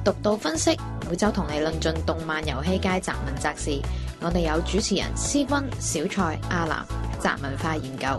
獨到分析，每周同你論盡動漫遊戲界雜文雜事。我哋有主持人思君、小蔡、阿南，雜文化研究。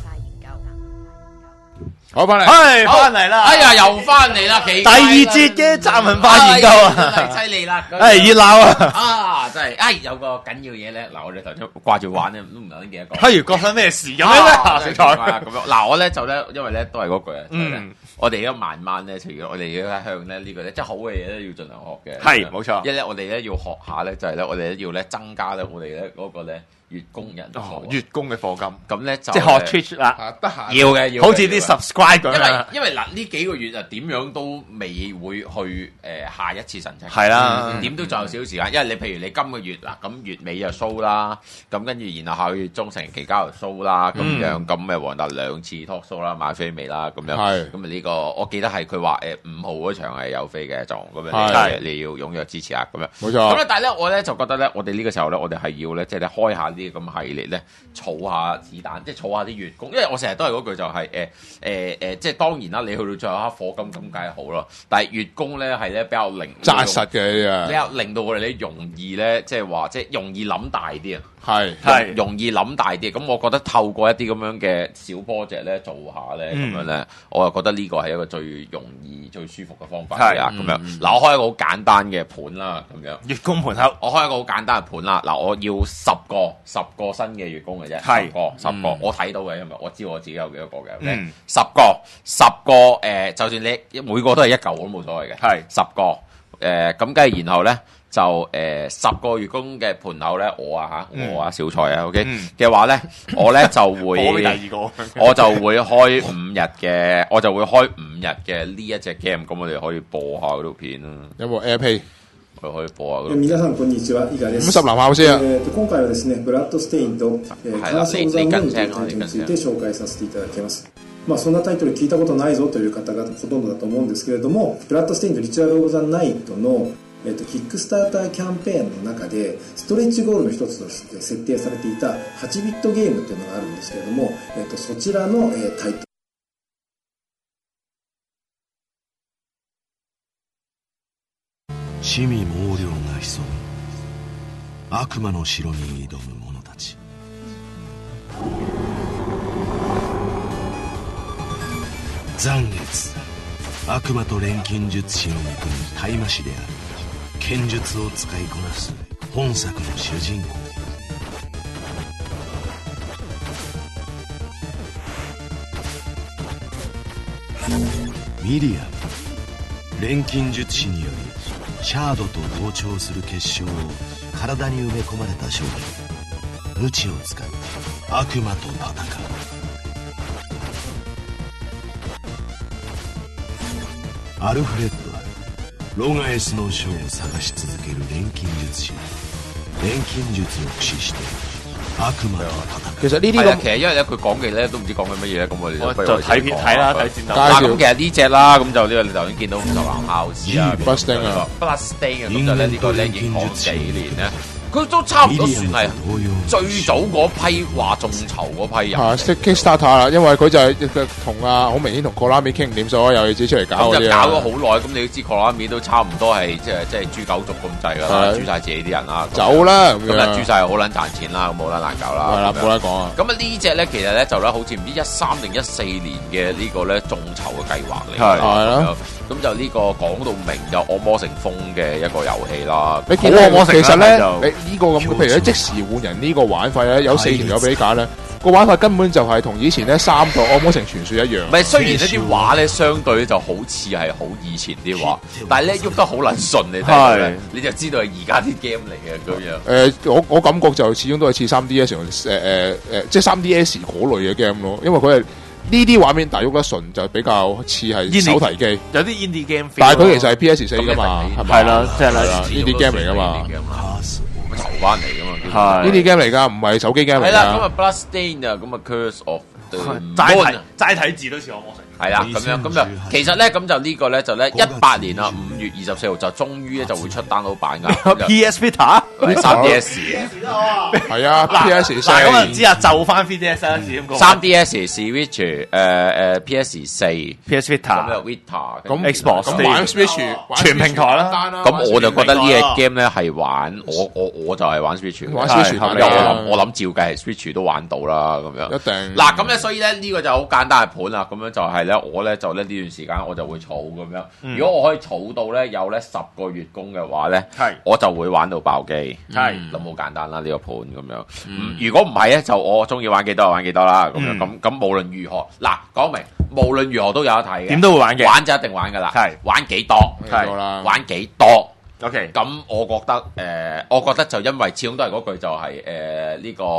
好翻嚟， 翻嚟啦！ 哎呀，又翻嚟啦！第二節嘅雜文化研究啊， 犀利啦！ 熱鬧啊！ 啊，真係，有個緊要嘢咧，嗱，我哋頭先掛住玩咧，都唔係幾多講。 譬如發生咩事咁樣咧？小蔡咁樣，嗱，我咧就咧，因為咧都係嗰句啊，我哋而家慢慢咧，除咗我哋而家向咧呢個咧，即係好嘅嘢咧，要盡量學嘅。 係，冇錯。 因為咧，我哋咧要學下咧，就係咧，我哋咧要咧增加咧，我哋咧嗰個咧。月供人月供嘅課金， 咁咧就即係學 Twitch 啦， 得閒要嘅， 好似啲 subscribe 咁樣。 因為嗱呢幾個月啊，點樣都未會去下一次神蹟。 係啦， 點都仲有少少時間，因為你譬如你今個月嗱，咁月尾就 show 啦，咁跟住然後下個月中成期交又 show 啦，咁樣咁咪黃達2次 talk show 啦，買飛未啦，咁樣。係。咁啊呢個我記得係佢話5號嗰場係有飛嘅，仲咁樣你要踴躍支持啊，咁樣。冇錯。咁咧，但係咧我咧就覺得咧，我哋呢個時候咧，我哋係要咧，即係咧開下啲咁系列咧，儲下子彈，即係儲下啲月供，因為我成日都係嗰句就係即係當然啦，你去到最後一課金咁梗係好咯，但係月供咧係咧比較紮實嘅， 比較令到我哋咧容易咧，即係話即係容易諗大啲啊， 係容易諗大啲。咁我覺得透過一啲咁樣嘅小 project 咧做下咧，咁樣咧，我又覺得呢個係一個最容易、最舒服嘅方法啊。咁樣嗱，我開一個好簡單嘅盤啦，咁樣月供盤口， 我開一個好簡單嘅盤啦。嗱，我要10個新嘅月供嘅啫，10個，我睇到嘅，因為我知我自己有幾多個嘅。10個，就算你每個都係1嚿，我都冇所謂嘅。係10個，咁跟住然後咧就10個月供嘅盤口咧，我啊小蔡啊 ，OK 嘅話咧，我咧就會，我就會開5日嘅，我就會開5日嘅呢一隻 game，咁我哋可以播下嗰條片啦。 有冇 AirPlay？ 可以播下。 皆さんこんにちは、伊賀です。 50男校先啊。 今回はですね、ブラッドステインとカーション・ザ・ムーンというタイトルについて紹介させていただきます。そんなタイトル聞いたことないぞという方がほとんどだと思うんですけれども、ブラッドステインとリチュアル・オブ・ザ・ナイトのキックスターターキャンペーンの中でストレッチゴールの一つとして設定されていた8ビットゲームというのがあるんですけれども、そちらのタイトル魑魅魍魎が潜む悪魔の城に挑む者たち。残月、悪魔と錬金術師の憎む大魔師である剣術を使いこなす本作の主人公。ミリアム、錬金術師によりシャードと同調する結晶を体に埋め込まれた少年、無知を使って悪魔と戦う。アルフレッドはロガエスの書を探し続ける錬金術師。錬金術を駆使して悪魔と戦う。 其實呢啲其實因為咧佢講嘅咧都唔知講緊乜嘢咧，咁我哋就睇片睇啦，睇戰鬥。 咁其實呢隻啦，咁就呢個你頭先見到50男校士啊 ，Bloodstain 啊 ，Bloodstain 啊，咁就咧呢個咧已經講幾年咧。佢都差唔多算係最早嗰批話眾籌嗰批人。 係 Kickstarter 啦，因為佢就係同好明顯同 Konami 傾掂所有遊戲出嚟搞嗰啲。 咁就搞咗好耐，咁你都知 Konami 都差唔多係即係豬狗族咁滯㗎啦，豬晒自己啲人啦。 走啦咁啊，豬晒好撚賺錢啦，咁冇撚難搞啦。 係啦，冇得講啊。 咁啊呢隻咧其實咧就咧好似唔知13定14年嘅呢個咧眾籌嘅計劃嚟。 係啦。 咁就呢個講到明就惡魔城風嘅一個遊戲啦。 你見到惡魔城其實咧，你呢個咁，譬如咧即時換人呢個玩法咧，有4條友俾你揀咧，個玩法根本就係同以前咧3個惡魔城傳說一樣。 唔係，雖然呢啲畫咧相對就好似係好以前啲畫，但係咧喐得好撚順，你睇你就知道係而家啲 game 嚟嘅咁樣。我感覺就始終都係似 3DS 即係 3DS 嗰類嘅 game 咯，因為佢係。呢啲畫面大喐得順就比較似係手提機， 有啲 indie game， 但係佢其實係 PS4 噶嘛，係咪？ 係啦，即係啦 ，indie game 嚟噶嘛， 籌翻嚟噶嘛 ，indie game 嚟噶，唔係手機 game 嚟噶。 係啦，咁啊 Bloodstain 啊，咁啊 Curse of 齋睇字都似惡魔城。 係啦，咁樣咁就其實咧咁就呢個咧就咧18年啦5 月24號就終於咧就會出 download 版㗎。 PS Vita 3DS 係啊 ，PS 嗱咁啊唔知啊，就翻 3DS 啦，先咁講。 3DS Switch PS4 PS Vita 咁有 Vita 咁 Xbox 咁玩 Switch 全平台啦。 咁我就覺得呢隻 game 咧係玩我就係玩 Switch 玩 Switch 我諗照計係 Switch 都玩到啦咁樣。 一定嗱咁咧，所以咧呢個就好簡單嘅盤啦。咁樣就係咧，我咧就咧呢段時間我就會儲咁樣。如果我可以儲到咧有咧10個月供嘅話咧，我就會玩到爆機。係咁好簡單啦，呢個盤咁樣。如果唔係咧，就我中意玩幾多就玩幾多啦。咁樣咁無論如何，嗱講明無論如何都有得睇嘅， 點都會玩嘅， 玩就一定玩噶啦。係玩幾多？係玩幾多？OK，咁我覺得就因為始終都係嗰句就係呢個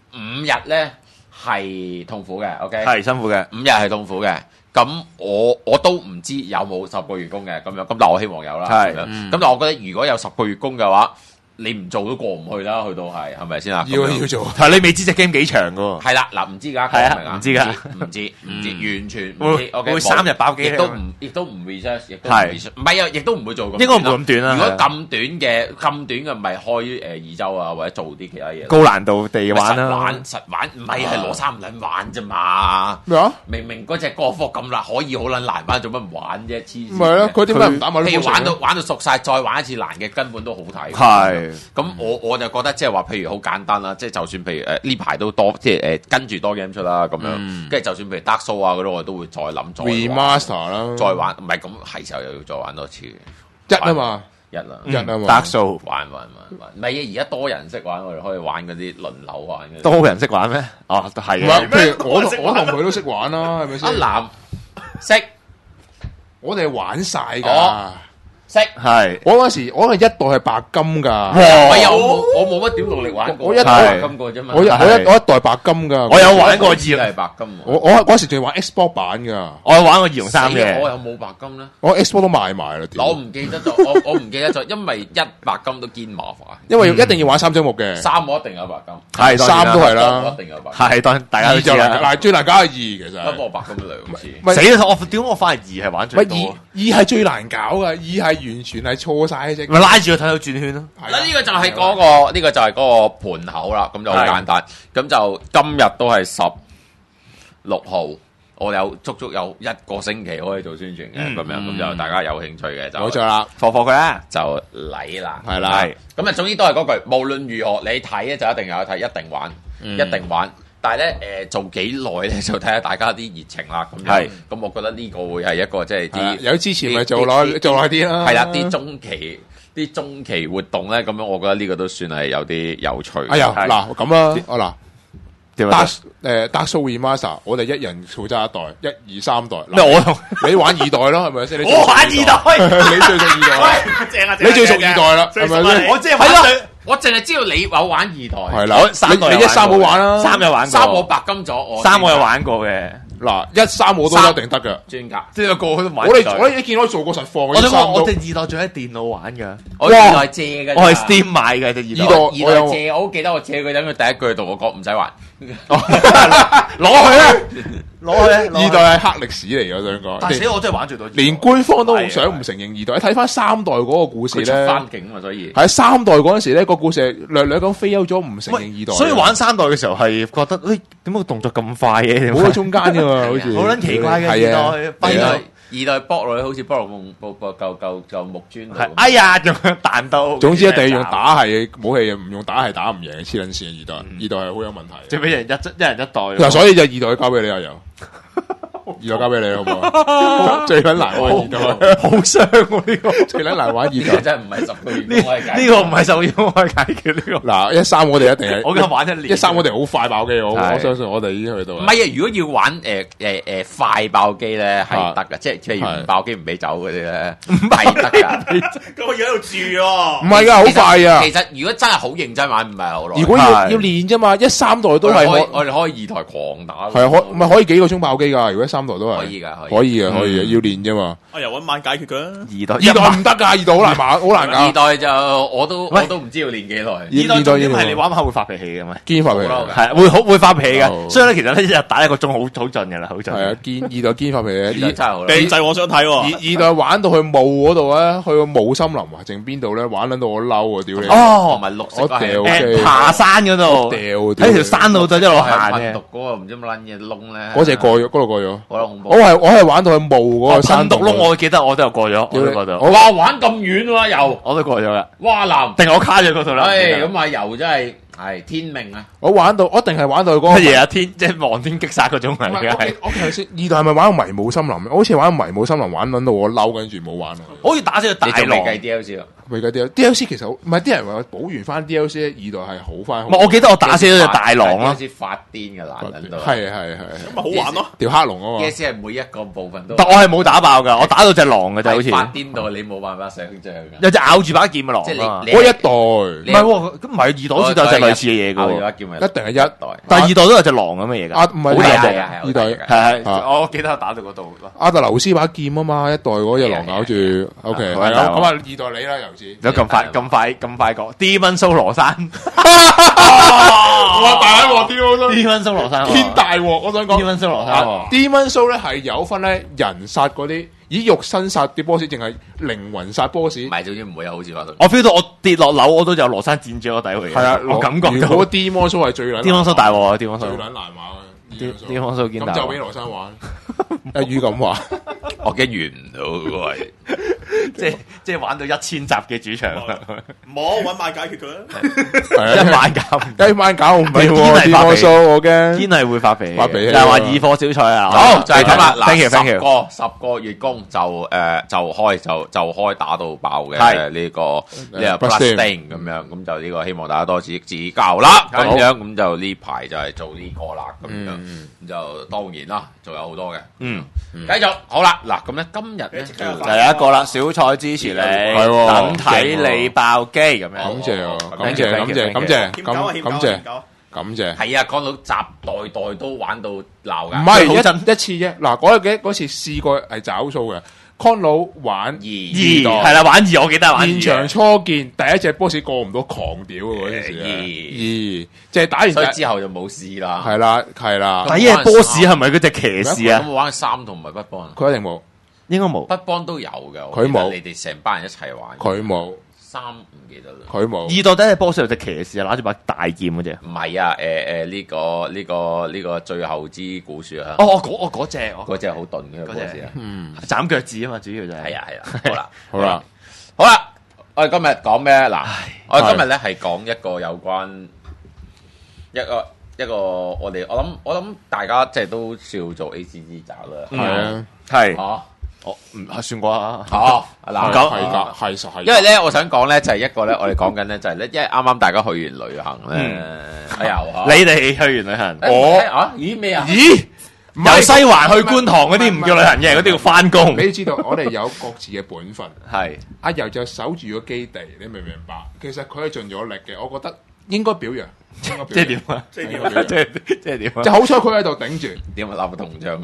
5日咧係痛苦嘅，OK， 係辛苦嘅，5日係痛苦嘅。咁我都唔知有冇10個月供嘅咁樣，咁但我希望有啦。係咁但我覺得如果有10個月供嘅話，你唔做都過唔去啦，去到係咪先啊？ 要做， 但係你未知隻 game 幾長噶喎。 係啦，嗱唔知㗎， 係啊，唔知㗎， 唔知，完全唔知。 會3日爆機， 亦都唔 research， 亦都唔 research，唔係啊，亦都唔會做咁。 應該唔會咁短啦。 如果咁短嘅，咪開2週啊，或者做啲其他嘢。 高難度地玩啦， 實玩，唔係攞3撚玩啫嘛。 咩啊？ 明嗰隻歌科咁難，可以好撚難玩，做乜唔玩啫？黐線。 唔係咯，佢點解唔打埋？ 譬如玩到熟晒，再玩一次難嘅，根本都好睇。 係。 咁我就覺得即係話，譬如好簡單啦，即係就算譬如呢排都多，即係跟住多 game 出啦咁樣，跟住就算譬如 Dark Souls 啊嗰啲，我都會再諗再 remaster 啦， 再玩，唔係咁係時候又要再玩多次。 1啊嘛 ，1 啊嘛 Dark Souls 玩，唔係啊！而家多人識玩，我哋可以玩嗰啲輪流玩嘅。 多人識玩咩？哦，都係嘅。譬如我同佢都識玩啦，係咪先？ 阿南識， 我哋係玩晒㗎。 識係， 我嗰時我係1代係白金㗎， 我冇乜點努力玩過， 我1代白金過啫嘛。 我1代白金㗎， 我有玩過 2係白金。 我嗰時仲要玩 Xbox 版㗎， 我有玩過2同3嘅。 我有冇白金咧？ 我 Xbox 都賣埋啦。 我唔記得咗，我唔記得咗，因為1白金都堅麻煩。 因為一定要玩3張木嘅 ，3我一定有白金， 係3都係啦， 我一定有白金。 係當大家都知啦。 嗱，最難搞係2其實。 不過白金2次。 死啦！我發現2係玩最多。 2係最難搞㗎，2係完全係錯晒啫。 咪拉住佢睇到轉圈咯。 嗱，呢個就係嗰個，呢個就係嗰個盤口啦。咁就好簡單。咁就今日都係16號，我有足足有1個星期可以做宣傳嘅，咁樣咁就大家有興趣嘅就冇錯啦， 貨佢啦， 就嚟啦， 係啦。 咁啊，總之都係嗰句，無論如何你睇咧就一定有睇，一定玩，一定玩。但係咧，做幾耐咧就睇下大家啲熱情啦。咁樣，咁我覺得呢個會係一個即係啲有支持咪做耐啲啦。 係啦，啲中期活動咧，咁樣我覺得呢個都算係有啲有趣。 哎呀，嗱咁啦，Dark Souls Remaster，我哋一人負責1代，1、2、3代。你玩2代咯，係咪先？ 我玩2代， 你最熟2代， 正啊！ 你最熟2代啦，係咪先？ 我即係玩我淨係知道你有玩2代， 係啦。你1、3冇玩啦 ，3有玩過 ，3我白金咗，我 3我有玩過嘅。 嗱，1、3我都一定得㗎， 專家， 即係過去都玩。 我哋一見到做過實況， 我哋2代仲喺電腦玩㗎， 我2代借嘅， 我係 Steam 買嘅，隻2代。 2代借，我好記得我借佢，等佢第一句同我講唔使還， 攞去啦。2代係黑歷史嚟嘅，我想講。 但係我真係玩最多， 連官方都想唔承認2代。你睇翻3代嗰個故事咧， 翻境啊，所以喺3代嗰陣時咧，個故事係略略咁飛優咗，唔承認2代。 所以玩3代嘅時候係覺得，點解個動作咁快嘅？ 冇喺中間㗎嘛，好似好撚奇怪嘅 2代搏落去好似搏落嚿木磚度。 哎呀，咁樣彈到。 總之一定要用打係武器，唔用打係打唔贏，黐撚線嘅2代。2代係好有問題。 即係俾人一人一代。 嗱，所以就2代交俾你啊，又。2代交俾你好唔好？最撚難玩2代， 好傷喎呢個， 最撚難玩2代， 真係唔係10個月呢個唔係10個月可以解決呢個。 嗱，1、3我哋一定係， 我今日玩1年。 1、3我哋好快爆機，我相信我哋已經去到。 唔係啊，如果要玩快爆機咧係得㗎，即係譬如唔爆機唔俾走嗰啲咧，係得㗎。 咁我要喺度住喎。 唔係㗎，好快啊！ 其實如果真係好認真玩，唔係好耐。 如果要練啫嘛，1、3代都係我哋可以2台狂打。 係啊，唔係可以幾個鐘爆機㗎？如果3 三代都係可以㗎， 可以嘅，要練啫嘛。 我又揾晚解決佢啦。 二代唔得㗎，二代好難玩，好難搞。 二代就我都唔知要練幾耐。 二代重點係你玩下會發脾氣嘅咩？ 堅發脾氣係會發脾氣嘅，所以咧其實咧一日打1個鐘好盡嘅啦，好盡。 係啊，二代堅發脾氣， 真係好。 地制我想睇喎。 二代玩到去霧嗰度咧，去個霧森林或剩邊度咧，玩撚到我嬲啊！屌你！ 同埋綠色掉爬山嗰度，喺條山路度一路行嘅。 毒嗰個唔知乜撚嘢窿咧， 嗰隻過咗，嗰度過咗。 好恐怖！ 我係玩到去霧嗰個山毒窿，我記得我都有過咗，我都過咗。 我話玩咁遠喎又， 我都過咗嘅。 哇南定我卡咗嗰度啦。 咁啊油真係天命啊！ 我玩到，我一定係玩到嗰個乜嘢啊？即係望天擊殺嗰種嚟嘅。 我頭先二代係咪玩迷霧森林？我好似玩迷霧森林玩撚到我嬲，跟住冇玩啊！ 好似打死個大狼。 你仲未計 DLC 啊？ 未計 DLC 其實唔係啲人話補完翻 DLC 咧，二代係好翻。 我記得我打死咗隻大狼咯。 DLC 發癲嘅難撚到。 係咁咪好玩咯！ 條黑龍啊嘛。 DLC 係每一個部分都。 但我係冇打爆㗎，我打到隻狼嘅就好似。 發癲到你冇辦法想像嘅。 有隻咬住把劍嘅狼。 即係你嗰一代唔係喎，咁唔係二代好似都有隻類似嘅嘢㗎喎。 一定係一代， 但係二代都有隻狼咁嘅嘢㗎。 唔係二代係我記得打到嗰度。 阿特留斯把劍啊嘛，一代嗰隻狼咬住。OK，係啦，咁啊二代你啦，尤子。 有咁快講 Demon Soul 羅山。 哇！大鑊 Demon Soul 羅山， 天大鑊！我想講 Demon Soul 羅山 ，Demon Soul 咧係有分咧人殺嗰啲，以肉身殺啲 boss，定係靈魂殺 boss？ 唔係，總之唔會有好似話。 我 feel 到我跌落樓，我都有羅山佔住我底位。 係啊， 我感覺到。 如果 Demon Soul 係最撚 ，Demon Soul 大鑊，Demon Soul 最撚難玩。 Demon Soul 見大。 咁就俾羅山玩。一於咁話， 我驚完唔到喂。 即係玩到1000集嘅主場， 冇揾晚解決佢啦。 一晚搞唔掂喎，Demon Soul我驚堅係會發脾氣， 發脾氣。 又係話二貨小菜啊！ 好就係咁啦。 嗱 ，10個月供就開打到爆嘅呢個 Bloodstained 咁樣，咁就呢個希望大家多指教啦。咁樣咁就呢排就係做呢個啦。咁樣咁就當然啦，仲有好多嘅。繼續好啦。嗱，咁咧今日咧就有一個啦，小菜支持你，等睇你爆機咁樣。 感謝，感謝。 係啊，講到集代都玩到鬧㗎。 唔係一次啫。嗱，嗰次試過係找數嘅。Con 佬玩二係啦，玩二，我記得玩二。 現場初見第一隻 boss 過唔到狂屌嗰陣時二即係打完， 所以之後就冇試啦。 係啦。 第一隻 boss 係咪嗰隻騎士啊？ 咁玩3同埋北邦， 佢一定冇， 應該冇。 北邦都有嘅， 佢冇。 你哋成班人一齊玩， 佢冇。 3唔記得啦， 佢冇。 二代第一隻 boss 有隻騎士啊，拿住把大劍嗰隻。 唔係啊，呢個最後之古樹啊。 哦，嗰隻好鈍嘅 boss 啊。 斬腳趾啊嘛，主要就係。 係啊。好啦，我哋今日講咩嗱？我哋今日咧係講一個有關一個我諗大家即係都笑做 ACG 集啦。 係。我唔係算過啊！ 嗱， 係， 因為咧，我想講咧就係一個咧，我哋講緊咧就係咧，因為啱啱大家去完旅行咧， 你哋去完旅行， 咦咩啊？ 咦，由西環去觀塘嗰啲唔叫旅行嘅，嗰啲叫翻工。 你知道我哋有各自嘅本分， 係阿柔就守住個基地，你明唔明白？其實佢係盡咗力嘅，我覺得應該表揚。 即係點啊？即係點啊？ 即係好彩佢喺度頂住。 點啊？立個銅像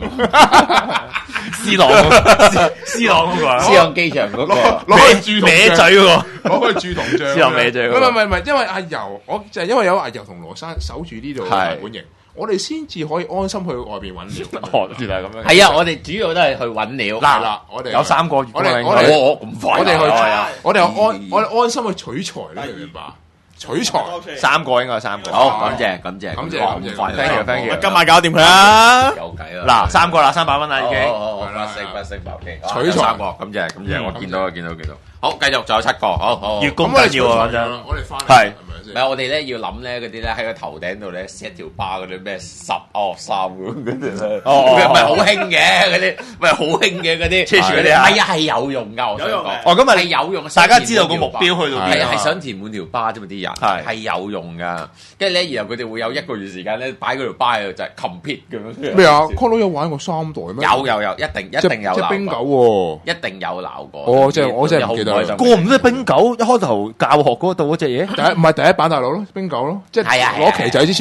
，C 朗嗰個 ，C 朗機場嗰個， 攞去鑄銅嘴喎， 攞去鑄銅像。 C 朗歪嘴。 唔係，因為阿柔，我就係因為有阿柔同羅山守住呢度嘅本營，我哋先至可以安心去外邊揾料。 原來咁樣。 係啊，我哋主要都係去揾料。 嗱，我哋有3個月。 我咁快。 我哋安心去取材，你明唔明白？取材 3個應該係3個。 好，感謝 ，thank you， 今晚搞掂佢啦。 有計啦。 嗱，3個啦，300蚊啦已經。 不升取材 3個，感謝，我見到。好，繼續，仲有7個，好。 月供緊要啊，真。 我哋翻係。 唔係我哋咧要諗咧嗰啲咧喺個頭頂度咧 set 條巴嗰啲咩10 3咁嗰啲咧，唔係好興嘅嗰啲，唔係好興嘅嗰啲， 車住嗰啲啊， 係有用㗎，我想講。 哦，咁係有用， 大家知道個目標去到邊？ 係想填滿條巴啫嘛，啲人係有用㗎。跟住咧，然後佢哋會有1個月時間咧擺嗰條巴喺度就係 compete 咁樣。 咩啊 ？Con 佬有玩過3代咩？ 有，一定有。 即係冰狗喎， 一定有鬧過。 哦，即係我真係唔記得。 過唔到冰狗，一開頭教學嗰度嗰隻嘢， 唔係第一版大佬咯，冰狗咯，即係攞旗仔之前咯。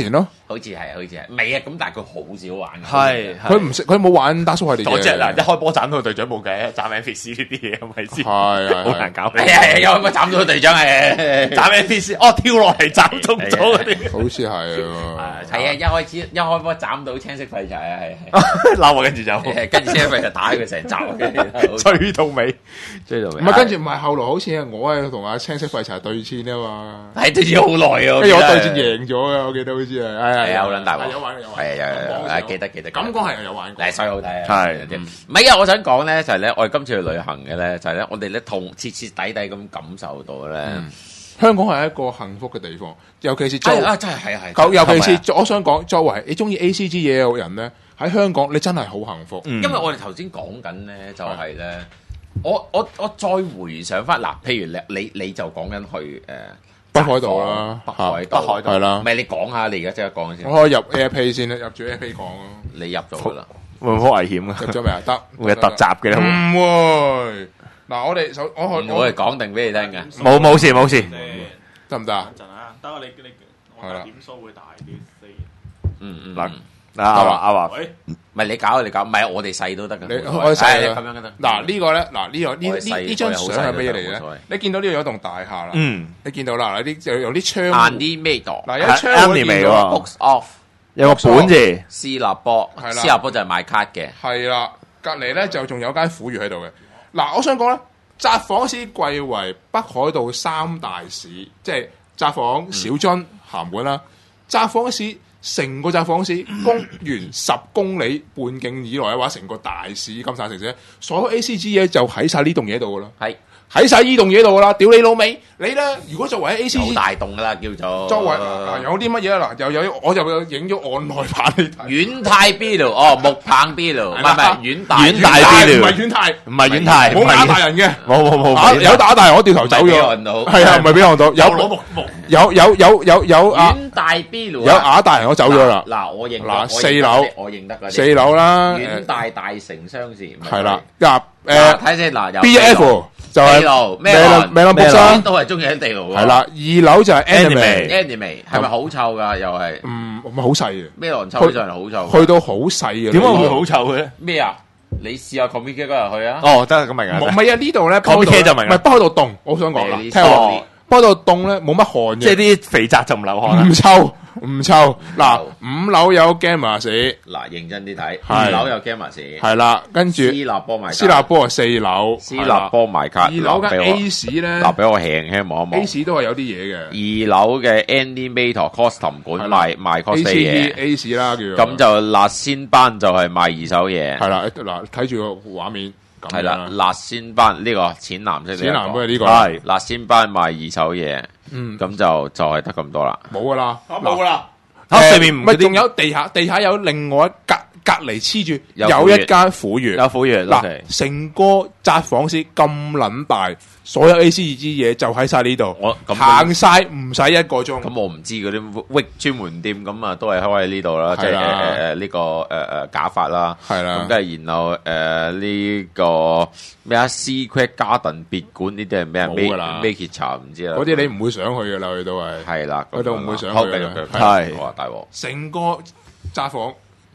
好似係，未啊！咁但係佢好少玩嘅。 係佢唔識，佢冇玩打蘇系列嘅。 嗰隻嗱，一開波斬到隊長冇計，斬 NPC 呢啲嘢係咪先？ 係好難搞。 係有冇斬到個隊長係斬 NPC？哦，跳落嚟斬中咗嗰啲。 好似係啊。 係啊！一開波斬到青色廢柴啊！係嬲啊！跟住就跟住青色廢柴打佢成集， 追到尾，追到尾。 唔係跟住唔係後來好似係我係同阿青色廢柴對戰啊嘛。 係對戰好耐啊！ 跟住我對戰贏咗嘅，我記得好似係。 係啊，好撚大鑊， 有玩， 記得。 感覺係有玩過， 所以好睇啊！ 係唔係啊？我想講咧，就係咧，我哋今次去旅行嘅咧，就係咧，我哋咧徹徹底底咁感受到咧， 香港係一個幸福嘅地方，尤其是真係係， 尤其是我想講，作為你中意 ACG 嘢嘅人咧，喺香港你真係好幸福， 因為我哋頭先講緊咧，就係咧，我再回想翻嗱，譬如你就講緊去北海道啦， 北海道係啦， 唔係你講下，你而家即刻講先。 我可以入 AirPay 先啦，入住 AirPay 講咯。 你入咗噶啦， 會唔會好危險啊？ 入咗未啊？得， 會有突襲嘅咧？ 唔會。嗱，我哋我係講定俾你聽嘅， 冇事， 得唔得啊？ 陣啊，等我你我點數會大啲嗱。阿華， 唔係你搞，唔係我哋細都得嘅。 我細咁樣嘅得。 嗱呢個咧，呢張相係乜嘢嚟咧？你見到呢度有棟大廈啦，你見到啦，有啲窗。 Animator 嗱有啲窗嚟喎 ，Books Off 有個本字， 斯立波，斯立波就係賣卡嘅。 係啦，隔離咧就仲有間婦孺喺度嘅。嗱，我想講咧，札幌市貴為北海道三大市，即係札幌、小樽、函館啦。札幌市成個札幌市公園10公里半徑以內嘅話，成個大市金山城市，所有 ACG 嘢就喺晒呢棟嘢度噶啦。係喺晒呢棟嘢度噶啦，屌你老味！你咧如果作為 ACG 大棟噶啦，叫做作為有啲乜嘢啊？嗱，我就影咗案內版你睇。軟太 B 路木棒 B 路，唔係軟大 B 路，唔係軟太， 唔係軟太， 冇打大人嘅， 冇， 有打大人我掉頭走咗，係啊，唔係俾我到，有攞木，有軟大 B 路， 有打大人我走咗啦。 嗱，我認嗱4樓， 我認得 4樓啦， 軟大城商事係啦，嗱睇先嗱，有 BF。就係咩啦， 都係中意喺地牢。 係啦，2樓就係 Anime， 係咪好臭噶？又係唔係好細嘅。 咩狼臭上嚟好臭？ 去到好細嘅。 點解會好臭嘅咧？ 咩啊？你試下 Comic 嗰日去啊？ 哦，得咁明啊。 唔係啊，呢度咧 Comic 就明。 唔係北海道凍，我想講啦。聽我北海道凍咧，冇乜汗嘅。 即係啲肥宅就唔流汗。 唔臭。嗱，5樓有 Gamma 士。 嗱，認真啲睇，5樓有 Gamma 士。 係啦，跟住斯立波賣卡。 斯立波係4樓。 斯立波賣卡。 2樓嘅 A 市咧。 嗱，俾我輕輕望一望。 A 市都係有啲嘢嘅。 2樓嘅 Animator Custom 館賣 cos 嘢。 A 市啦，叫做。 咁就辣鮮班就係賣二手嘢。 係啦，嗱，睇住個畫面。 係啦，辣鮮班呢個淺藍色。 淺藍嘅呢個係辣鮮班賣二手嘢。咁就係得咁多啦。 冇噶啦， 冇噶啦。 上面唔係仲有地下有另外一隔離黐住有一間婦孺。 有婦孺嗱，成個札幌市咁撚大，所有 ACG 嘢就喺晒呢度。行晒唔使1個鐘。 咁我唔知嗰啲 Wig 專門店咁啊，都係開喺呢度啦。即係呢個假髮啦。 係啦。 咁跟住然後呢個咩啊 Secret Garden 別館呢啲係咩啊？ 冇㗎啦。 咩結茶唔知啦。 嗰啲你唔會上去㗎啦，佢都係。係啦。嗰度唔會上去㗎。 係。哇！大鑊。 成個札幌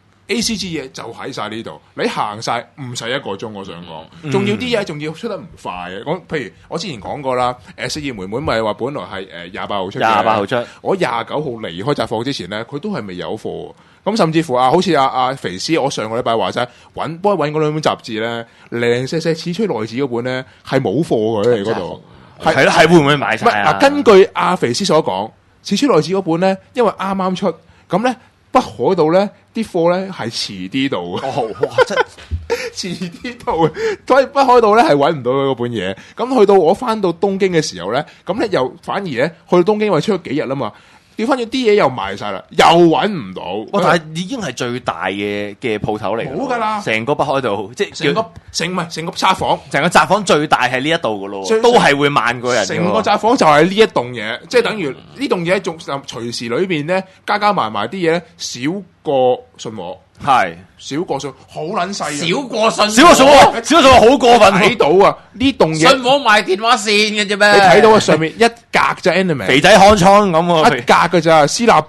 ACG 嘢就喺晒呢度，你行晒唔使1個鐘，我想講，仲要啲嘢仲要出得唔快嘅。譬如我之前講過啦，四葉妹妹咪話本來係28號出嘅 ，28號出， 我29號離開札幌之前咧，佢都係未有貨。咁甚至乎好似阿肥師，我上個禮拜話齋幫佢揾嗰兩本雜誌咧，零舍似吹內子嗰本咧係冇貨嘅喺嗰度， 係咯，係會唔會買晒啊？ 根據阿肥師所講，似吹內子嗰本咧，因為啱啱出，咁咧。北海道咧啲貨咧係遲啲到嘅， 哇真遲啲到嘅，所以北海道咧係揾唔到嗰本嘢。咁去到我翻到東京嘅時候咧，咁咧又反而咧去到東京因為出咗幾日啦嘛，調翻轉啲嘢又賣晒啦，又揾唔到。 但係已經係最大嘅鋪頭嚟， 冇㗎啦， 成個北海道即係成個札幌， 成個札幌最大係呢一度㗎咯，都係會萬個人。 成個札幌就係呢一棟嘢，即係等於呢棟嘢仲隨時裏邊咧加埋啲嘢咧少過信和， 係少過信好撚細， 少過信和好過分睇到啊！呢棟嘢信和賣電話線嘅啫咩？ 你睇到啊，上面一格就 Anime 肥仔看倉咁一格嘅咋，斯立波佢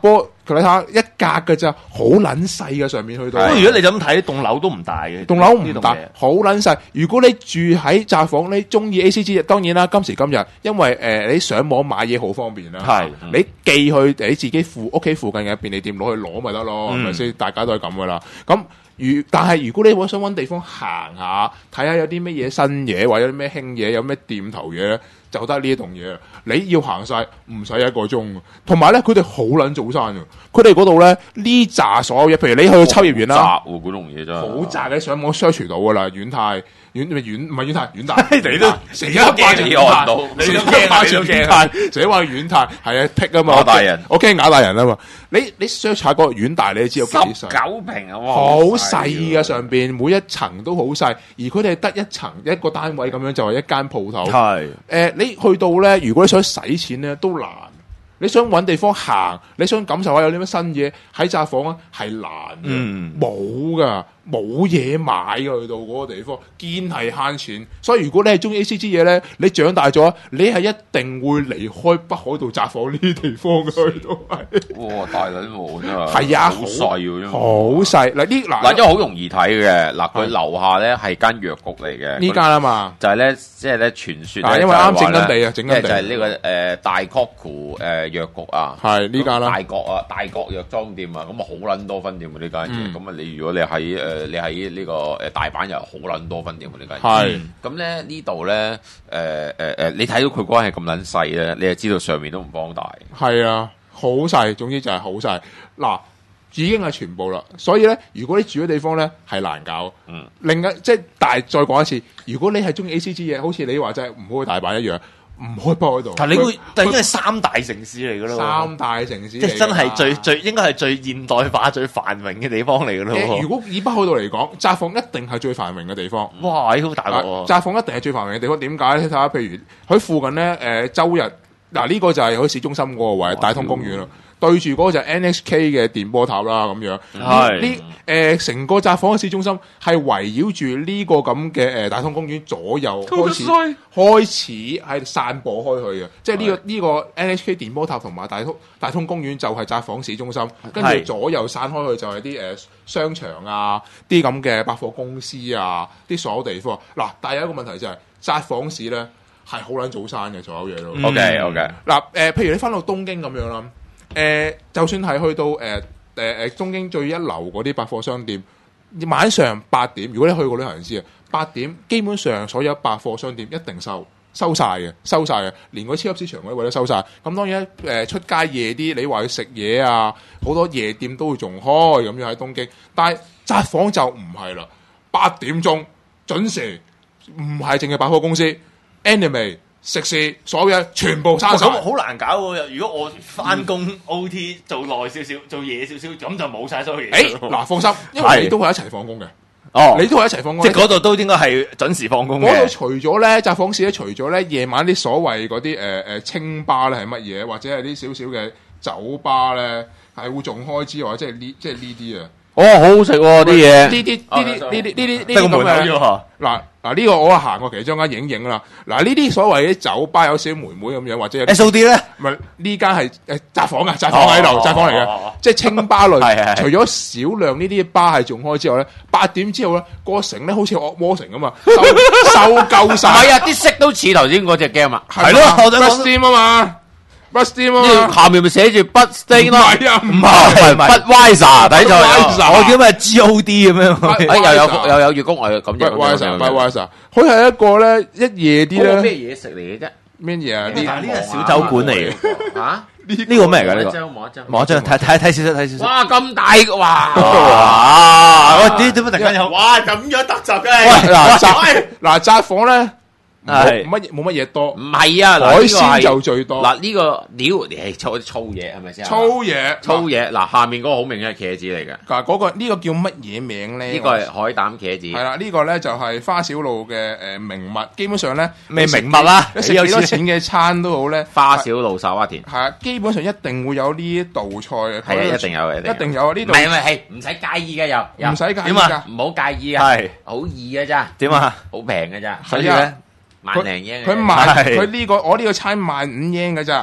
佢睇下一格嘅咋，好撚細嘅上面去到。 如果你就咁睇，棟樓都唔大嘅， 棟樓唔大，好撚細。如果你住喺窄房，你中意 ACG， 當然啦，今時今日，因為你上網買嘢好方便啦， 係你寄去你自己屋企附近嘅便利店攞去攞咪得咯，係咪先？大家都係咁噶啦。咁但係如果你想揾地方行下，睇下有啲乜嘢新嘢，或者有啲咩興嘢，有咩店頭嘢咧，就得呢一棟嘢。你要行晒唔使1個鐘，同埋咧佢哋好撚早閂嘅。佢哋嗰度咧呢扎所有嘢，譬如你去到秋葉原啦， 雜喎嗰棟嘢真係好雜，你上網 search 到噶啦，遠大。唔係遠大， 你都成日掛住遠大，成日掛住遠大，成日話遠大係啊剔啊嘛， 亞大人， 我驚亞大人啊嘛。你 search 下個遠大，你就知道幾細 ，19平啊， 好細嘅上邊，每一層都好細，而佢哋得一層一個單位咁樣就係一間鋪頭。 係你去到咧，如果你想使錢咧都難。你想揾地方行，你想感受下有啲乜新嘢喺窄房啊，係難嘅，冇噶，冇嘢買㗎，去到嗰個地方，堅係慳錢。所以如果你係中意 ACG 嘢咧，你長大咗，你係一定會離開北海道窄房呢啲地方嘅，去到係。 哇！大撚喎真係， 係啊， 好細喎， 好細嗱， 因為好容易睇嘅嗱，佢樓下咧係間藥局嚟嘅， 呢間啊嘛， 就係咧，即係咧傳説咧， 因為啱整緊地啊，整緊地就係呢個大 Koku 藥局啊， 係呢間啦， 大國藥妝店啊，咁啊好撚多分店喎呢間嘢，咁啊你如果你喺呢個大阪又好撚多分店喎呢間嘢，係咁咧呢度咧你睇到佢關係咁撚細咧，你就知道上面都唔幫大， 係啊，好細，總之就係好細嗱。已經係全部啦，所以咧，如果你住嘅地方咧係難搞，另一即係再講一次，如果你係中意 ACG 嘢，好似你話齋唔好去大阪一樣，唔好去北海道。 但你會，但因為3大城市嚟噶咯， 3大城市， 即係真係最應該係最現代化、最繁榮嘅地方嚟噶咯。 如果以北海道嚟講，札幌一定係最繁榮嘅地方。 哇，好大鑊！ 札幌一定係最繁榮嘅地方，點解咧？睇下，譬如佢附近咧，周日嗱呢個就係喺市中心嗰個位，大通公園咯。對住嗰個就係 NHK 嘅電波塔啦，咁樣。係成個札幌嘅市中心係圍繞住呢個咁嘅大通公園左右開始係散播開去嘅，即係呢個 NHK 電波塔同埋大通公園就係札幌市中心，跟住左右散開去就係啲商場啊，啲咁嘅百貨公司啊，啲所有地方。嗱，但係有一個問題就係札幌市咧係好撚早閂嘅，所有嘢都。 OK。 嗱譬如你翻到東京咁樣啦。就算係去到東京最一流嗰啲百貨商店，晚上8點，如果你去過旅行社啊，8點基本上所有百貨商店一定收晒嘅，連個超級市場嗰啲位都收晒。咁當然出街夜啲，你話去食嘢啊，好多夜店都會仲開咁樣喺東京，但係札幌就唔係啦，8點鐘準時，唔係淨係百貨公司 ，anime。食肆所有嘢全部閂晒， 咁好難搞喎！如果我翻工 OT 做耐少少，做夜少少，咁就冇晒所有嘢。 嗱，放心，因為你都係一齊放工嘅。哦，你都係一齊放工， 即係嗰度都應該係準時放工嘅。 嗰度除咗咧，札幌市咧，除咗咧夜晚啲所謂嗰啲清吧咧係乜嘢，或者係啲少少嘅酒吧咧係會仲開之外，即係呢啲啊。 哦，好好食喎啲嘢。 呢啲咁嘅嗱呢個我行過其中間影啦。嗱呢啲所謂啲酒吧有少少妹妹咁樣，或者有 SOD 咧， 唔係呢間係札幌喺度，札幌嚟嘅，即係清吧類。除咗少量呢啲吧係仲開之外咧，8點之後咧，個城咧好似惡魔城咁啊，收夠晒。 唔係啊，啲色都似頭先嗰隻 game 啊， 係咯，我想講 Steam 啊嘛。Bussteam 啊， 下面咪寫住 Bussteam 咯， 唔係 Budweiser 睇錯， 我叫咩 GOD 咁樣， 又有月供咁樣 Budweiser，佢係一個咧一夜啲咧咩嘢食嚟嘅啫？ 咩嘢啊？ 呢個小酒館嚟嘅嚇？ 呢個咩嚟㗎？呢個望一張睇少少。 哇！咁大哇！ 喂，點解突然間有？ 哇！咁樣特集嘅。 嗱札幌咧。冇乜嘢多， 唔係啊， 海鮮就最多。 嗱呢個料係粗嘢係咪先？ 粗嘢嗱下面嗰個好明顯係茄子嚟嘅。 嗱嗰個呢個叫乜嘢名咧？ 呢個係海膽茄子。 係啦，呢個咧就係花小路嘅名物。基本上咧咩名物啦？ 食幾多錢嘅餐都好咧。 花小路沙灣田係啊，基本上一定會有呢道菜嘅。 係啊，一定有嘅， 一定有啊！呢度係唔使介意嘅又唔使介意㗎， 唔好介意啊，係好易嘅咋？ 點啊？ 好平嘅咋？ 所以咧。 萬零yen， 佢呢個我呢個餐15yen嘅咋，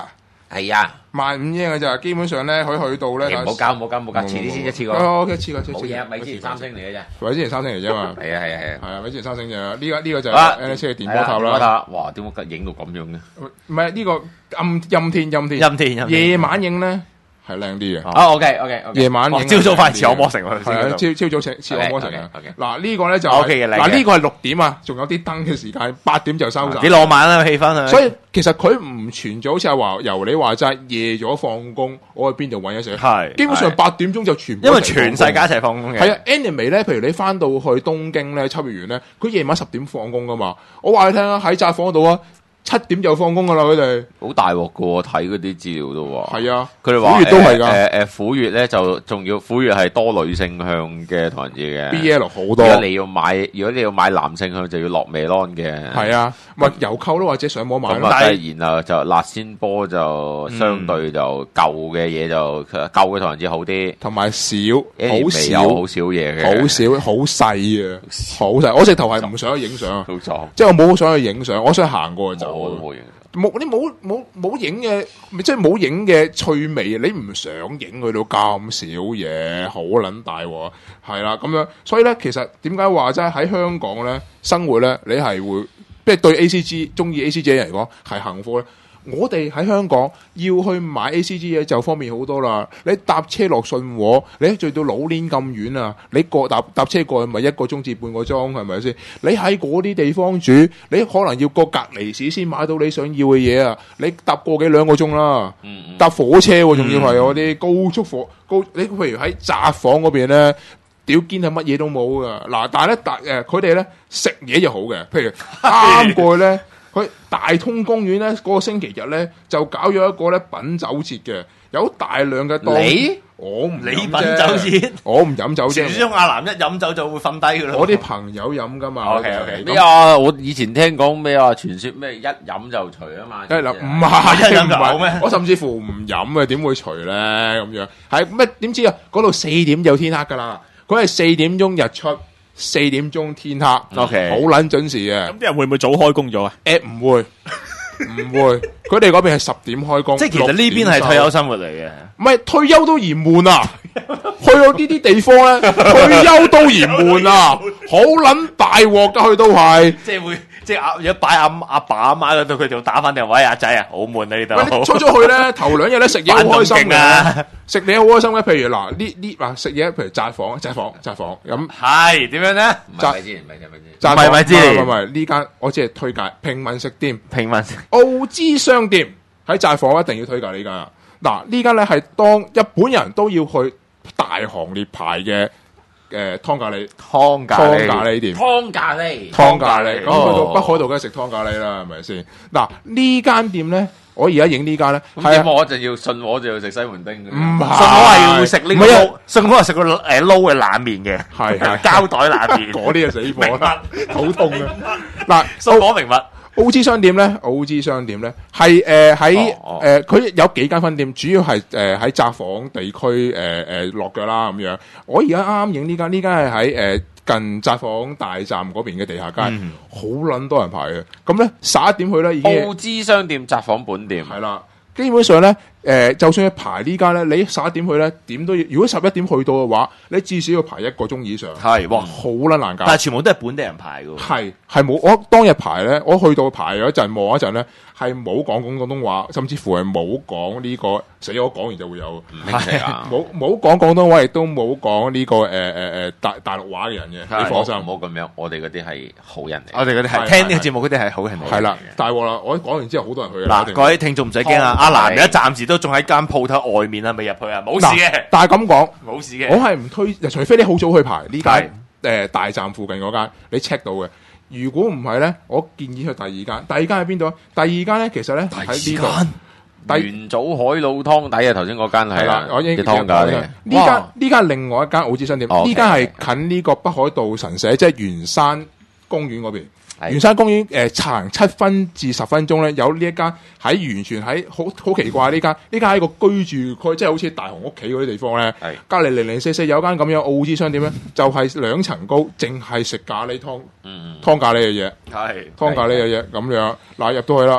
係啊 ，15,000嘅咋，基本上咧可以去到咧。 唔好交，遲啲先一次過。 OK，次過。 冇嘢，咪之前3星嚟嘅啫。 咪之前3星嚟啫嘛。 係啊， 咪之前3星啫。呢個就係 NHK 嘅電波塔啦。 哇，點解影到咁樣嘅？ 唔係呢個陰天，夜晚影咧。係靚啲嘅。 OK。 夜晚影， 朝早快似惡魔城喎。 係啊，朝早似惡魔城啊。嗱呢個咧就 ，OK 嘅。 嗱呢個係6點啊，仲有啲燈嘅時間，8點就收晒。 幾浪漫啊氣氛啊！ 所以其實佢唔存在好似係話由你話齋夜咗放工，我去邊度揾嘢食？ 係基本上8點鐘就全部。 因為全世界一齊放工嘅。 係啊 ，anime 咧，譬如你翻到去東京咧，秋葉原咧，佢夜晚10點放工噶嘛。我話你聽啊，喺札幌度啊。7點就放工噶啦，佢哋好大鑊噶喎！睇嗰啲資料都話係啊， 佢哋話虎月都係噶。 虎月咧就仲要虎月係多女性向嘅唐人節嘅 BL 好多。 如果你要買男性向，就要落Melon嘅。 係啊，咪郵購咯，或者上網買咯。 然後就辣鮮波就相對就舊嘅嘢就舊嘅唐人節好啲， 同埋少好少嘢嘅， 好細啊，好細。我直頭係唔想去影相， 即係我冇想去影相，我想行過去就。冇影嘅，即係冇影嘅趣味。你唔想影佢到咁少嘢，好撚大喎。係啦，咁樣，所以咧，其實點解話啫？喺香港咧生活咧，你係會即係對 ACG 中意 ACG 嘅人嚟講係幸福咧。我哋喺香港要去買 ACG 嘢就方便好多啦。你搭車落信和，你去到老年咁遠啊，你搭車過去咪1個鐘至半個鐘，係咪先？你喺嗰啲地方住，你可能要過隔離市先買到你想要嘅嘢啊！你搭個幾2個鐘啦，搭火車仲要係嗰啲高速你譬如喺札幌嗰邊咧，屌堅係乜嘢都冇噶。嗱，但係咧佢哋咧食嘢就好嘅，譬如啱過去咧。佢大通公園咧，嗰個星期日咧就搞咗一個咧品酒節嘅，有大量嘅檔。我唔你品酒節， 我唔飲酒啫。 傳說中阿南一飲酒就會瞓低噶啦。 我啲朋友飲噶嘛。 OK。 咩啊？我以前聽講咩啊？傳說咩一飲就除啊嘛。 唔係一飲就冇咩？我甚至乎唔飲啊，點會除咧？咁樣係咩？點知啊？嗰度4點就天黑噶啦。佢係4點鐘日出。4點鐘天黑 ，OK， 好撚準時嘅。 咁啲人會唔會早開工咗啊？ 唔會，佢哋嗰邊係10點開工。 即係其實呢邊係退休生活嚟嘅。 唔係退休都嫌悶啊！去到呢啲地方咧，退休都嫌悶啊！好撚大鑊噶，佢都係。 即係如果擺阿爸阿媽嗰度，佢就打翻電話，阿仔啊，好悶啊呢度。 出咗去咧，頭2日咧食嘢好開心嘅，食嘢好開心嘅。譬如嗱，食嘢譬如札幌咁。 係點樣咧？ 唔係呢間我只係推介平民食店，澳資商店喺札幌一定要推介呢間啦。嗱，呢間咧係當日本人都要去大行列排嘅。湯咖喱店， 湯咖喱， 咁去到北海道梗係食湯咖喱啦，係咪先？嗱，呢間店咧，我而家影呢間咧， 係我就要信我就要食西門町嘅， 唔係，信我係要食呢個撈，信我係食個撈嘅冷麵嘅， 係膠袋冷麵， 嗰啲就死火啦，好痛啊！嗱， 信我明白。 澳資商店咧係喺佢有幾間分店，主要係喺札幌地區落腳啦咁樣。我而家啱啱影呢間係喺近札幌大站嗰邊嘅地下街，好撚多人排嘅。咁咧11點去咧已經。 澳資商店札幌本店係啦，基本上咧就算係排呢間咧，你11點去咧點都要。如果11點去到嘅話，你至少要排1個鐘以上。 係哇， 好撚難搞。 但係全部都係本地人排嘅。 係冇，我當日排咧，我去到排嗰陣望一陣咧，係冇講廣東話，甚至乎係冇講呢個。死我講完就會有唔明食啊！ 冇講廣東話，亦都冇講呢個大陸話嘅人嘅。你放心， 唔好咁樣。我哋嗰啲係好人嚟。 我哋嗰啲係聽呢個節目嗰啲係好人嚟。 係啦，大鑊啦！我講完之後，好多人去嗱，各位聽眾唔使驚啊！阿蘭而家暫時都仲喺間鋪頭外面啊，未入去啊，冇事嘅。 但係咁講， 冇事嘅。 我係唔推，除非你好早去排呢間大站附近嗰間，你 check 到嘅。如果唔係咧，我建議去第二間。第二間喺邊度啊？第二間咧，其實咧喺呢度。 元祖海老湯底啊！頭先嗰間係啦， 我已經湯架嚟嘅。 呢間另外一間澳資商店，呢間係近呢個北海道神社，即係圓山公園嗰邊。圓山公園行7分至10分鐘咧，有呢一間喺完全喺好奇怪呢間係一個居住區，即係好似大雄屋企嗰啲地方咧。隔離零零四四有間咁樣澳資商店咧，就係2層高，淨係食咖喱湯，湯咖喱嘅嘢，湯咖喱嘅嘢咁樣。嗱，入到去啦。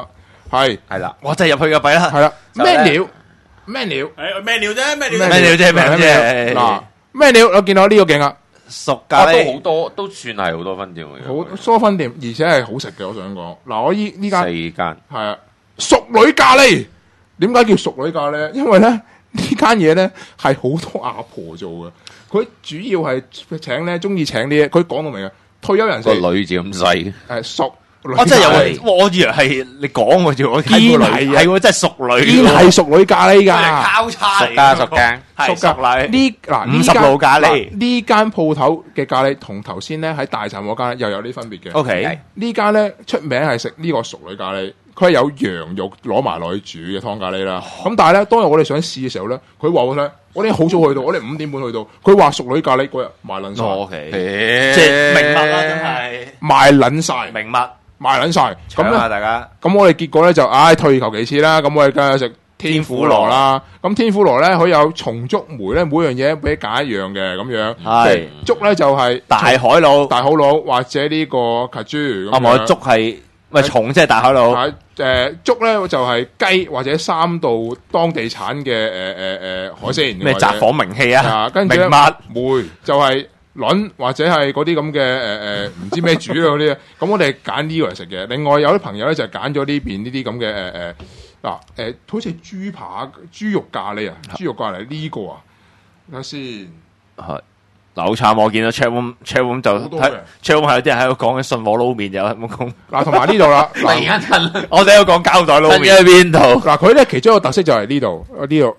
係啦， 我真係入去個幣啦， 係啦，咩料？咩料？ 咩料啫？咩料？ 咩料啫？咩啫？ 嗱，咩料？我見到呢個勁啊！ 熟咖喱都好多，都算係好多分店嘅， 好疏分店，而且係好食嘅。我想講，嗱，我呢間 4間係啊，熟女咖喱。點解叫熟女咖喱？因為咧呢間嘢咧係好多阿婆做嘅，佢主要係請咧中意請啲，佢講到明嘅退休人士個女字咁細， 熟。 我真係有，我以為係你講嘅啫，我堅係係喎，真係熟女， 堅係熟女咖喱㗎， 交叉熟家熟間， 係熟女呢嗱 50路咖喱呢間鋪頭嘅咖喱同頭先咧喺大站嗰間又有啲分別嘅。 OK， 呢間咧出名係食呢個熟女咖喱，佢係有羊肉攞埋落去煮嘅湯咖喱啦。咁但係咧，當日我哋想試嘅時候咧，佢話我聽，我哋好早去到，我哋5點半去到，佢話熟女咖喱嗰日賣撚晒。 OK，即係明物啦，真係賣撚晒， 明物。 賣撚晒，咁咧大家， 咁我哋結果咧就退求其次啦，咁我哋梗係食天婦羅啦。咁天婦羅咧，佢有松竹梅咧，每樣嘢俾你揀一樣嘅咁樣。係竹咧就係大海佬， 或者呢個卡豬。 我竹係咪松即係大海佬？ 竹咧就係雞或者3道當地產嘅海鮮。 咩札幌名氣啊？ 跟住明物梅就係。卵或者係嗰啲咁嘅唔知咩煮嗰啲，咁我哋揀呢個嚟食嘅。另外有啲朋友咧就揀咗呢邊呢啲咁嘅好似豬肉咖喱啊，豬肉咖喱呢個啊，睇下先。 係嗱，好慘！我見到 chat room 就喺 chat room 係有啲人喺度講緊信和撈麵有冇講？ 嗱，同埋呢度啦， 突然間震， 我哋喺度講膠袋撈麵喺邊度？ 嗱，佢咧其中一個特色就係呢度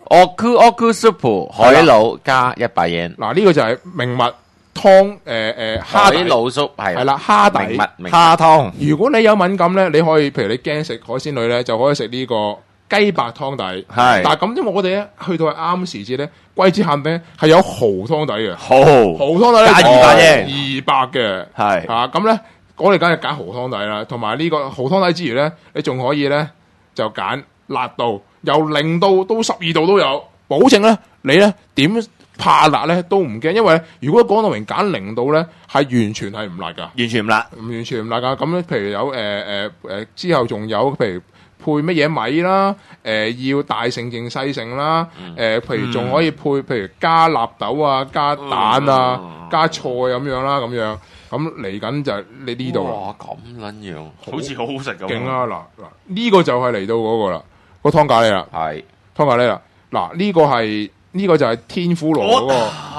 Oku Soup 海佬加100円。 嗱，呢個就係名物。湯蝦底老叔係啦，蝦底蝦湯。 如果你有敏感咧，你可以譬如你驚食海鮮類咧，就可以食呢個雞白湯底。係，但係咁因為我哋咧去到係啱時節咧，季節限定係有蠔湯底嘅。蠔湯底咧加200嘅，200嘅。係咁咧，我哋梗係揀蠔湯底啦。同埋呢個蠔湯底之餘咧，你仲可以咧就揀辣度，由0度到12度都有，保證咧你咧點怕辣咧都唔驚，因為如果講到明揀0度咧，係完全係唔辣噶， 完全唔辣， 完全唔辣噶。咁咧，譬如有之後仲有譬如配乜嘢米啦，要大盛定細盛啦，譬如仲可以配譬如加納豆啊、加蛋啊、加菜咁樣啦，咁樣咁嚟緊就你呢度啦。 哇，咁撚樣， 好似好好食咁。 勁啊！嗱呢個就係嚟到嗰個啦，個湯咖喱啦，係湯咖喱啦。嗱呢個係。呢個就係天婦羅嗰個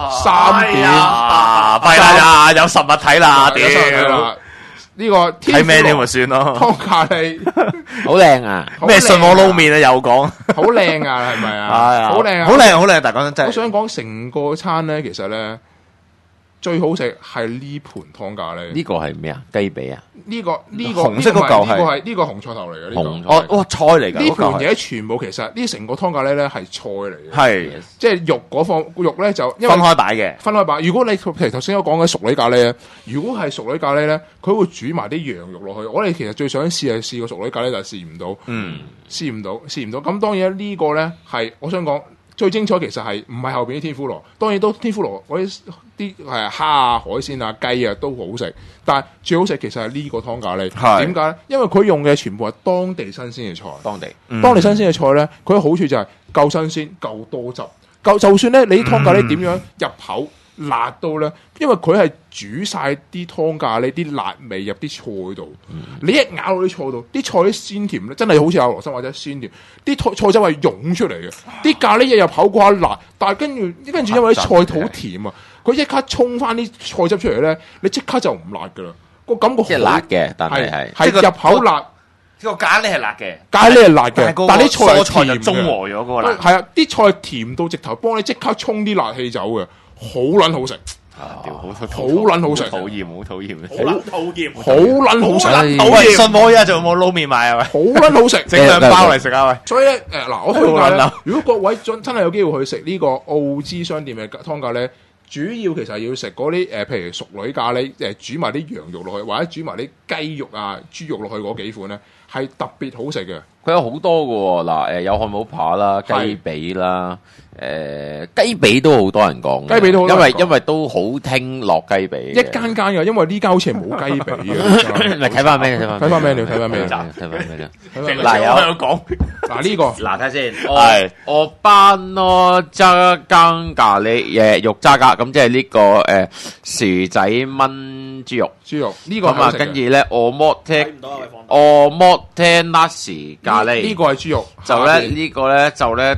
3點， 弊啦，有實物睇啦， 有實物睇啦。呢個睇咩你咪算咯。 湯咖喱好靚啊！ 咩信我撈麵啊？又講好靚啊，係咪啊？好靚啊！ 好靚，好靚！但係講真，真係我想講成個餐咧，其實咧最好食係呢盤湯咖喱。 呢個係咩啊？雞髀啊？ 呢個紅色嗰嚿係呢個紅菜頭嚟嘅。 紅哇菜嚟㗎！ 呢盤嘢全部其實呢成個湯咖喱咧係菜嚟嘅。 係即係肉嗰方肉咧就分開擺嘅， 分開擺。如果你譬如頭先我講嘅熟女咖喱咧，如果係熟女咖喱咧，佢會煮埋啲羊肉落去。我哋其實最想試個熟女咖喱，就係試唔到，試唔到。咁當然呢個咧係我想講。最精彩其實係唔係後邊啲天婦羅，當然都天婦羅嗰啲係蝦啊、海鮮啊、雞啊都好食，但係最好食其實係呢個湯咖喱。點解咧？因為佢用嘅全部係當地新鮮嘅菜，當地新鮮嘅菜咧，佢嘅好處就係夠新鮮、夠多汁、就算咧你啲湯咖喱點樣入口辣到咧，因為佢係煮晒啲湯咖喱啲辣味入啲菜度，你一咬到啲菜度，啲菜啲鮮甜咧，真係好似阿羅生或者鮮甜，啲菜汁係湧出嚟嘅，啲咖喱一入口嗰下辣，但係跟住因為啲菜好甜啊，佢一刻沖翻啲菜汁出嚟咧，你即刻就唔辣噶啦，個感覺即係辣嘅，但係入口辣。 個咖喱係辣嘅， 咖喱係辣嘅，但係啲菜菜就中和咗嗰個辣。 係啊，啲菜甜到直頭幫你即刻沖啲辣氣走嘅，好撚好食。好撚好食， 討厭，好討厭， 好撚好食， 討厭。信我依家仲有冇撈麵賣啊？喂， 好撚好食， 整兩包嚟食啊！喂， 所以咧嗱，我推介如果各位真係有機會去食呢個澳資商店嘅湯咖喱，主要其實要食嗰啲譬如熟女咖喱，煮埋啲羊肉落去，或者煮埋啲雞肉啊、豬肉落去嗰幾款咧，係特別好食嘅。 佢有好多嘅喎，嗱有漢堡扒啦、雞髀啦、 雞髀都好多人講， 雞髀都好多人講因為都好聽落雞髀， 一間間嘅，因為呢間好似係冇雞髀嘅。 咪睇翻咩？睇翻咩料？ 嗱有講嗱呢個嗱睇先，我班咯揸更咖喱肉渣架，咁即係呢個薯仔炆豬肉呢個咁啊，跟住咧我摩聽拉士咖喱， 呢個係豬肉， 就咧呢個咧就咧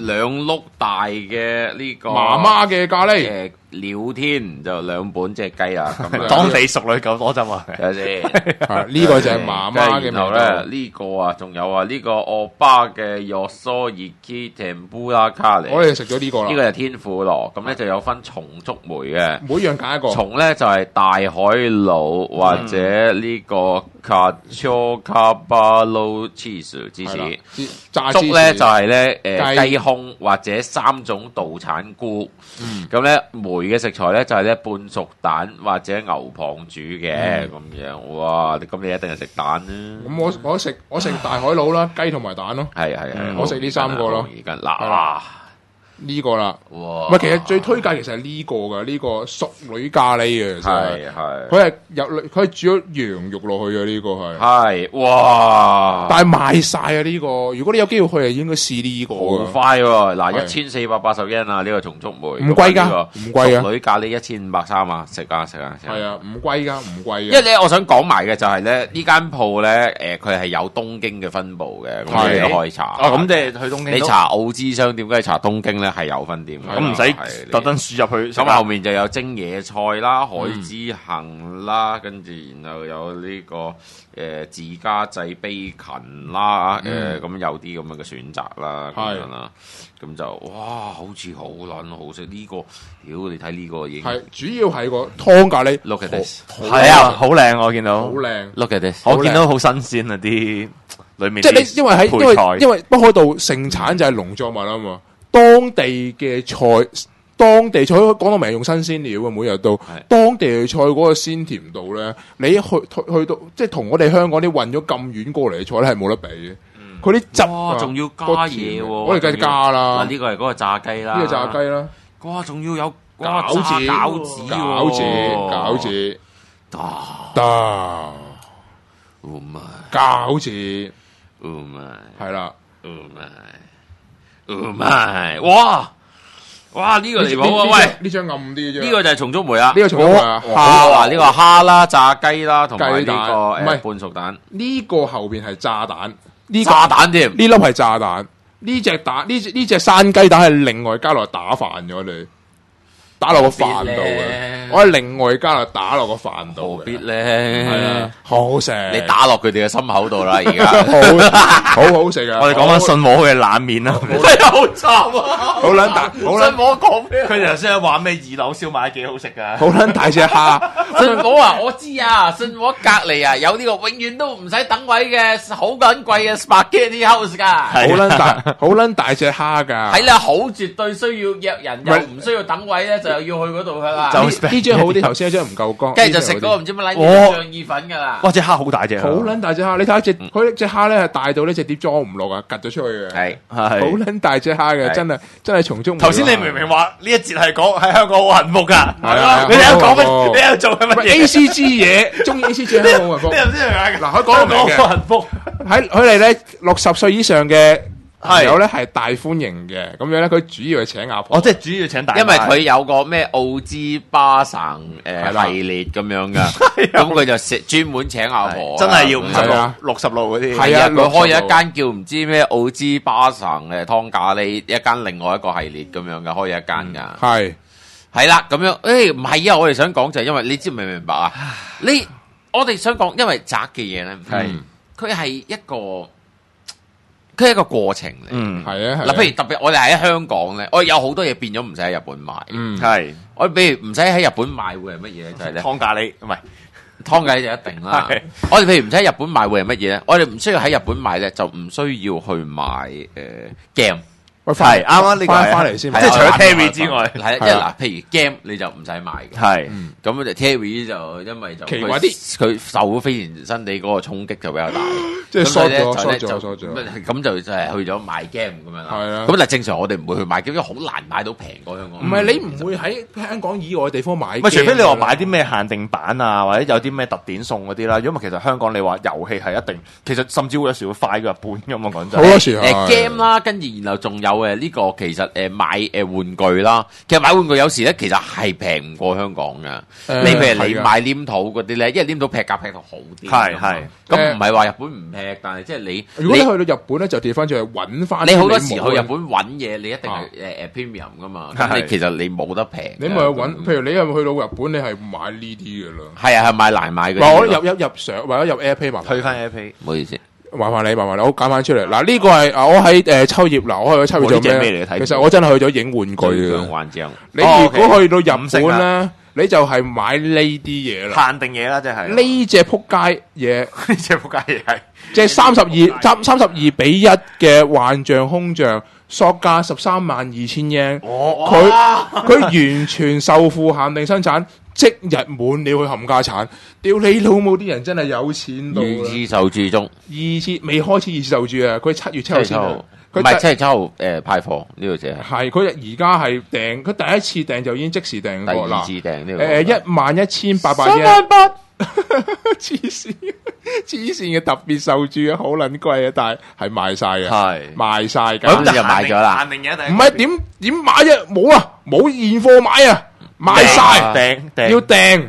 2碌大嘅呢個媽媽嘅咖喱。 廖天就2本隻雞啦，咁當地熟女夠多針啊！ 睇下先， 呢個就係媽媽嘅味道。 然後咧呢個啊，仲有啊呢個奧巴嘅肉酥熱基甜布拉卡嚟。 我哋食咗呢個啦。 呢個係天婦羅，咁咧就有分松竹梅嘅， 每樣揀一個。 松咧就係大海鹵或者呢個卡丘卡巴魯芝士芝士。 炸竹咧就係咧雞胸或者3種道產菇。咁咧梅嘅食材咧就係咧半熟蛋或者牛蒡煮嘅咁樣，哇！咁你一定係食蛋啦。 咁我食大海鹵啦，雞同埋蛋咯。 係， 我食呢3個咯。 嗱呢個啦， 哇！ 唔係，其實最推介其實係呢個㗎，呢個熟女咖喱嘅， 係佢係煮咗羊肉落去嘅，呢個係哇！ 但係賣晒啊呢個，如果你有機會去，係應該試呢個。 好快喎！嗱，1480 yen啊，呢個松竹梅唔貴㗎，唔貴啊！ 熟女咖喱1530啊，食啊！ 係啊，唔貴㗎，唔貴嘅。 因為咧，我想講埋嘅就係咧，呢間鋪咧，佢係有東京嘅分部嘅，咁你都可以查。 咁即係去東京。 你查澳資商店，點解查東京咧？係有分店嘅， 咁唔使特登輸入去。 咁後面就有蒸野菜啦、海之行啦，跟住然後有呢個自家製bé芹啦，咁有啲咁樣嘅選擇啦，咁樣啦，咁就哇，好似好撚好食呢個，屌你睇呢個已經係主要係個湯咖喱 ，look at this， 係啊，好靚我見到， 好靚 ，look at this， 我見到好新鮮啊啲裏面， 即係你因為北海道盛產就係農作物啊嘛。當地嘅菜講到明用新鮮料啊，每日都當地嘅菜嗰個鮮甜度咧，你去到即係同我哋香港啲運咗咁遠過嚟嘅菜咧係冇得比嘅。佢啲汁啊， 仲要加嘢喎， 我哋梗係加啦。 嗱呢個係嗰個炸雞啦， 呢個炸雞啦， 哇仲要有餃子，得，餃子，係啦。 哇！呢個離譜啊！喂， 呢張暗啲啫。 呢個就係松竹梅啊！ 呢個松竹梅啊， 蝦呢個蝦啦、炸雞啦，同埋呢個半熟蛋。 呢個後邊係炸蛋， 炸蛋添。 呢粒係炸蛋，呢隻生雞蛋係另外加落打飯咗你。打落個飯度嘅，我係另外加落打落個飯度嘅。 何必咧？ 係啊，好食。 你打落佢哋嘅心口度啦，而家好好食啊！ 我哋講翻信和嘅冷麵啦， 係啊，好慘啊！ 好撚大， 信和講咩？ 佢哋頭先話咩2樓燒賣幾好食噶， 好撚大隻蝦。 信和啊，我知啊，信和隔離啊有呢個永遠都唔使等位嘅好撚貴嘅 Spaghetti House 㗎， 好撚大隻蝦㗎。 係啦，好絕對需要約人又唔需要等位咧，就又要去嗰度㗎啦。 呢張好啲，頭先一張唔夠乾。 跟住就食嗰個唔知乜撚嘢醬意粉㗎啦。 哇！隻蝦好大隻， 好撚大隻蝦。你睇下佢隻蝦咧係大到呢隻碟裝唔落啊，趌咗出去嘅。 係好撚大隻蝦嘅，真係從中。 頭先你明明話呢一節係講喺香港好幸福㗎， 係啊！ 你喺度講乜？你喺度做緊乜嘢 ？ACG 嘢，中意 ACG 香港好幸福。嗱，佢講到明嘅， 幸福喺佢哋咧60歲以上嘅朋友咧係大歡迎嘅，咁樣咧佢主要係請阿婆。 即係主要請大， 因為佢有個咩澳資巴省系列咁樣㗎，咁佢就專門請阿婆， 真係要50路嗰啲。 係啊，佢開咗一間叫唔知咩澳資巴省湯咖喱，一間另外一個系列咁樣㗎，開咗一間㗎。係啦，咁樣唔係啊！我哋想講就係因為你知唔明白啊？我哋想講，因為宅嘅嘢咧，佢係一個過程嚟。 係啊。 嗱，譬如特別我哋喺香港咧，我有好多嘢變咗唔使喺日本買。 係。 我譬如唔使喺日本買會係乜嘢咧？就係咧湯咖喱，唔係湯咖喱就一定啦。我哋譬如唔使喺日本買會係乜嘢咧？我哋唔需要喺日本買咧，就唔需要去買game。 係啱啱呢個翻嚟先， 即係除咗 Terry 之外， 係即係嗱，譬如 game 你就唔使買嘅， 係咁就 Terry 就因為就奇怪啲， 佢受咗飛田新地嗰個衝擊就比較大， 即係縮咗， 咁就係去咗買 game 咁樣啦。 係啦， 咁但係正常我哋唔會去買 game，因為好難買到平過香港。 唔係你唔會喺香港以外嘅地方買， 唔係除非你話買啲咩限定版啊，或者有啲咩特典送嗰啲啦。因為其實香港你話遊戲係一定，其實甚至會有時會快過日本咁嘛。講真， 好多時 game 啦，跟住然後仲有呢個其實買玩具啦，其實買玩具有時咧其實係平唔過香港㗎。你譬如你買黏土嗰啲咧，因為黏土劈價劈到好啲， 係咁唔係話日本唔劈，但係即係你如果你去到日本咧，就調翻轉去揾翻。 你好多時去日本揾嘢，你一定係premium 噶嘛。咁你其實你冇得平。 你咪去揾，譬如你係去到日本，你係買呢啲嘅啦。 係啊，係買難買嘅。 我入上或者入 AirPay 嘛， 退翻 AirPay， 唔好意思。 麻煩你，我揀翻出嚟。嗱，呢個係我喺秋葉嗱，我去咗秋葉做咩？其實我真係去咗影玩具嘅。你如果去到日本咧，你就係買呢啲嘢啦， 限定嘢啦，即係呢隻仆街嘢， 呢隻仆街嘢係即係32:1嘅幻象空像，索價132000 yen。佢完全受付限定生產。即日滿了去冚家產，屌你老母啲人真係有錢到啦！ 二次受注中， 未開始二次受注啊！佢7月7號先， 唔係7月7號派貨呢個啫。 係佢而家係訂，佢第一次訂就已經即時訂過啦。 第二次訂呢個 11800 yen，38000，黐線嘅特別受注啊，好撚貴啊，但係賣晒嘅，係賣晒嘅， 咁就賣咗啦。 限定嘢唔係點買啫？冇啊，冇現貨買啊！賣晒，要訂，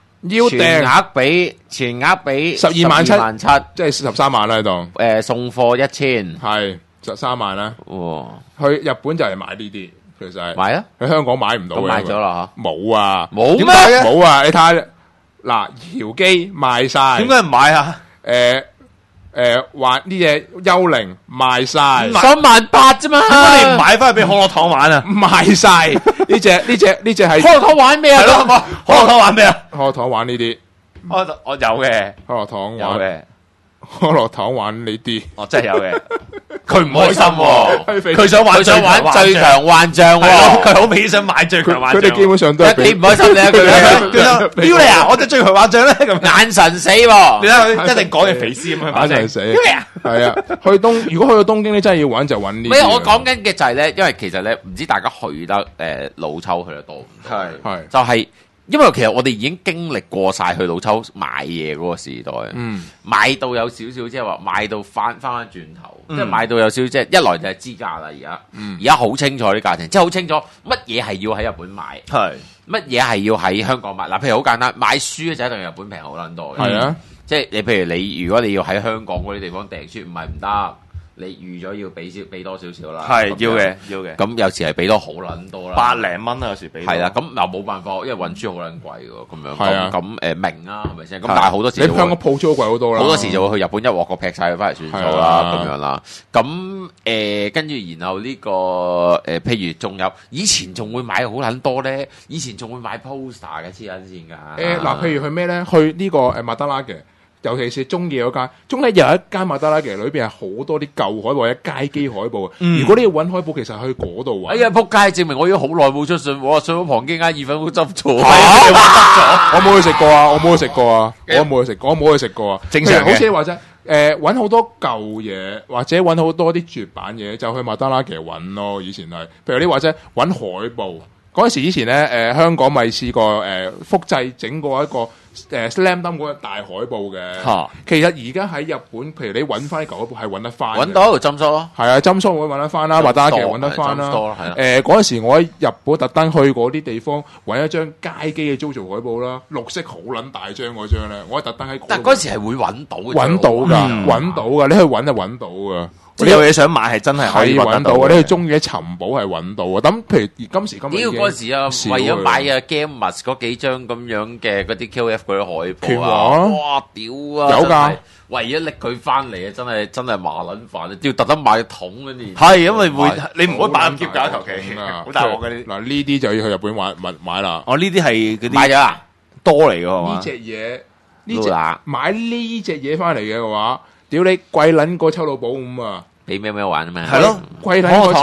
全額俾 127000，即係13萬啦喺度。 送貨1000， 係13萬啦。 哇！ 去日本就係買呢啲，其實係買啊！ 去香港買唔到嘅， 買咗啦嚇。 冇啊， 冇咩？ 冇啊！你睇下嗱，搖機賣晒， 點解唔買啊？ 玩呢隻幽靈賣晒 ，38000啫嘛。 點解你唔買翻去俾可樂糖玩啊？ 賣晒呢隻係可樂糖玩咩啊？ 可樂糖玩咩啊？ 可樂糖玩呢啲， 我有嘅， 可樂糖有嘅， 可樂糖玩呢啲， 我真係有嘅。佢唔開心喎，佢想玩最強幻象喎， 佢好明顯想買最強幻象。 佢哋基本上都係你唔開心你啊！ 佢屌你啊！我隻最強幻象咧咁眼神死喎， 你睇佢一定講嘢肥屍咁樣， 眼神死。係啊，如果去到東京咧，真係要玩就揾呢。 唔係我講緊嘅就係咧，因為其實咧唔知大家去得老抽去得多唔多？ 係就係。因為其實我哋已經經歷過晒去老抽買嘢嗰個時代，買到有少少即係話買到翻轉頭，即係買到有少少即係一來就係知價啦，而家好清楚啲價錢，即係好清楚乜嘢係要喺日本買，乜嘢係要喺香港買。嗱，譬如好簡單，買書就一定日本平好撚多嘅， 係啊， 即係你譬如你如果你要喺香港嗰啲地方訂書，唔係唔得。你預咗要俾多少少啦， 係要嘅。 咁有時係俾多好撚多啦 ，100零蚊啊，有時俾。 係啦，咁又冇辦法，因為運輸好撚貴喎，咁樣。 係啊。 咁明啊，係咪先？咁但係好多時你香港鋪租貴好多啦。 好多時就會去日本一鑊過劈晒佢翻嚟算數啦，咁樣啦。咁跟住然後呢個譬如仲有以前仲會買好撚多咧，以前仲會買 poster 嘅黐撚線㗎。 嗱，譬如去咩咧？去呢個麥德拉嘅。尤其是中野嗰間，中野有一間麥德拉嘅，裏邊係好多啲舊海報或者街機海報。如果你要揾海報，其實去嗰度揾。 哎呀，仆街！證明我已經好耐冇出信，我話信咗旁邊間意粉好執咗。 我冇去食過啊！我冇去食過啊！ 正常嘅。 好似你話齋，揾好多舊嘢，或者揾好多啲絕版嘢，就去麥德拉其實揾咯。以前係，譬如你話齋揾海報。嗰陣時以前咧，香港咪試過複製整過一個Slam Dunk 嗰個大海報嘅。其實而家喺日本，譬如你揾翻啲舊海報係揾得翻。揾到針梳咯。係啊，針梳會揾得翻啦，或者其實揾得翻啦。嗰陣時我喺日本特登去嗰啲地方揾一張街機嘅 JoJo 海報啦，綠色好撚大張嗰張咧，我係特登喺。 但嗰時係會揾到嘅。 揾到㗎，你去揾就揾到㗎。 你有嘢想買係真係可以揾到嘅，你去中意嘅尋寶係揾到嘅。咁譬如今時今日， 嗰時啊，為咗買啊 Game 嗰幾張咁樣嘅嗰啲 QF 嗰啲海報啊，哇屌啊！ 有㗎， 為咗拎佢翻嚟啊，真係麻撚煩，要特登買桶嗰啲。 係因為你唔可以擺咁夾㗎，求其好大鑊嗰啲。 嗱呢啲就要去日本買啦。 哦，呢啲係嗰啲買咗啊， 多嚟㗎係嘛？ 呢隻嘢買呢隻嘢翻嚟嘅話。屌你貴撚過秋老寶咁啊！ 俾咩玩啊嘛？ 係咯， 貴撚可樂糖咧，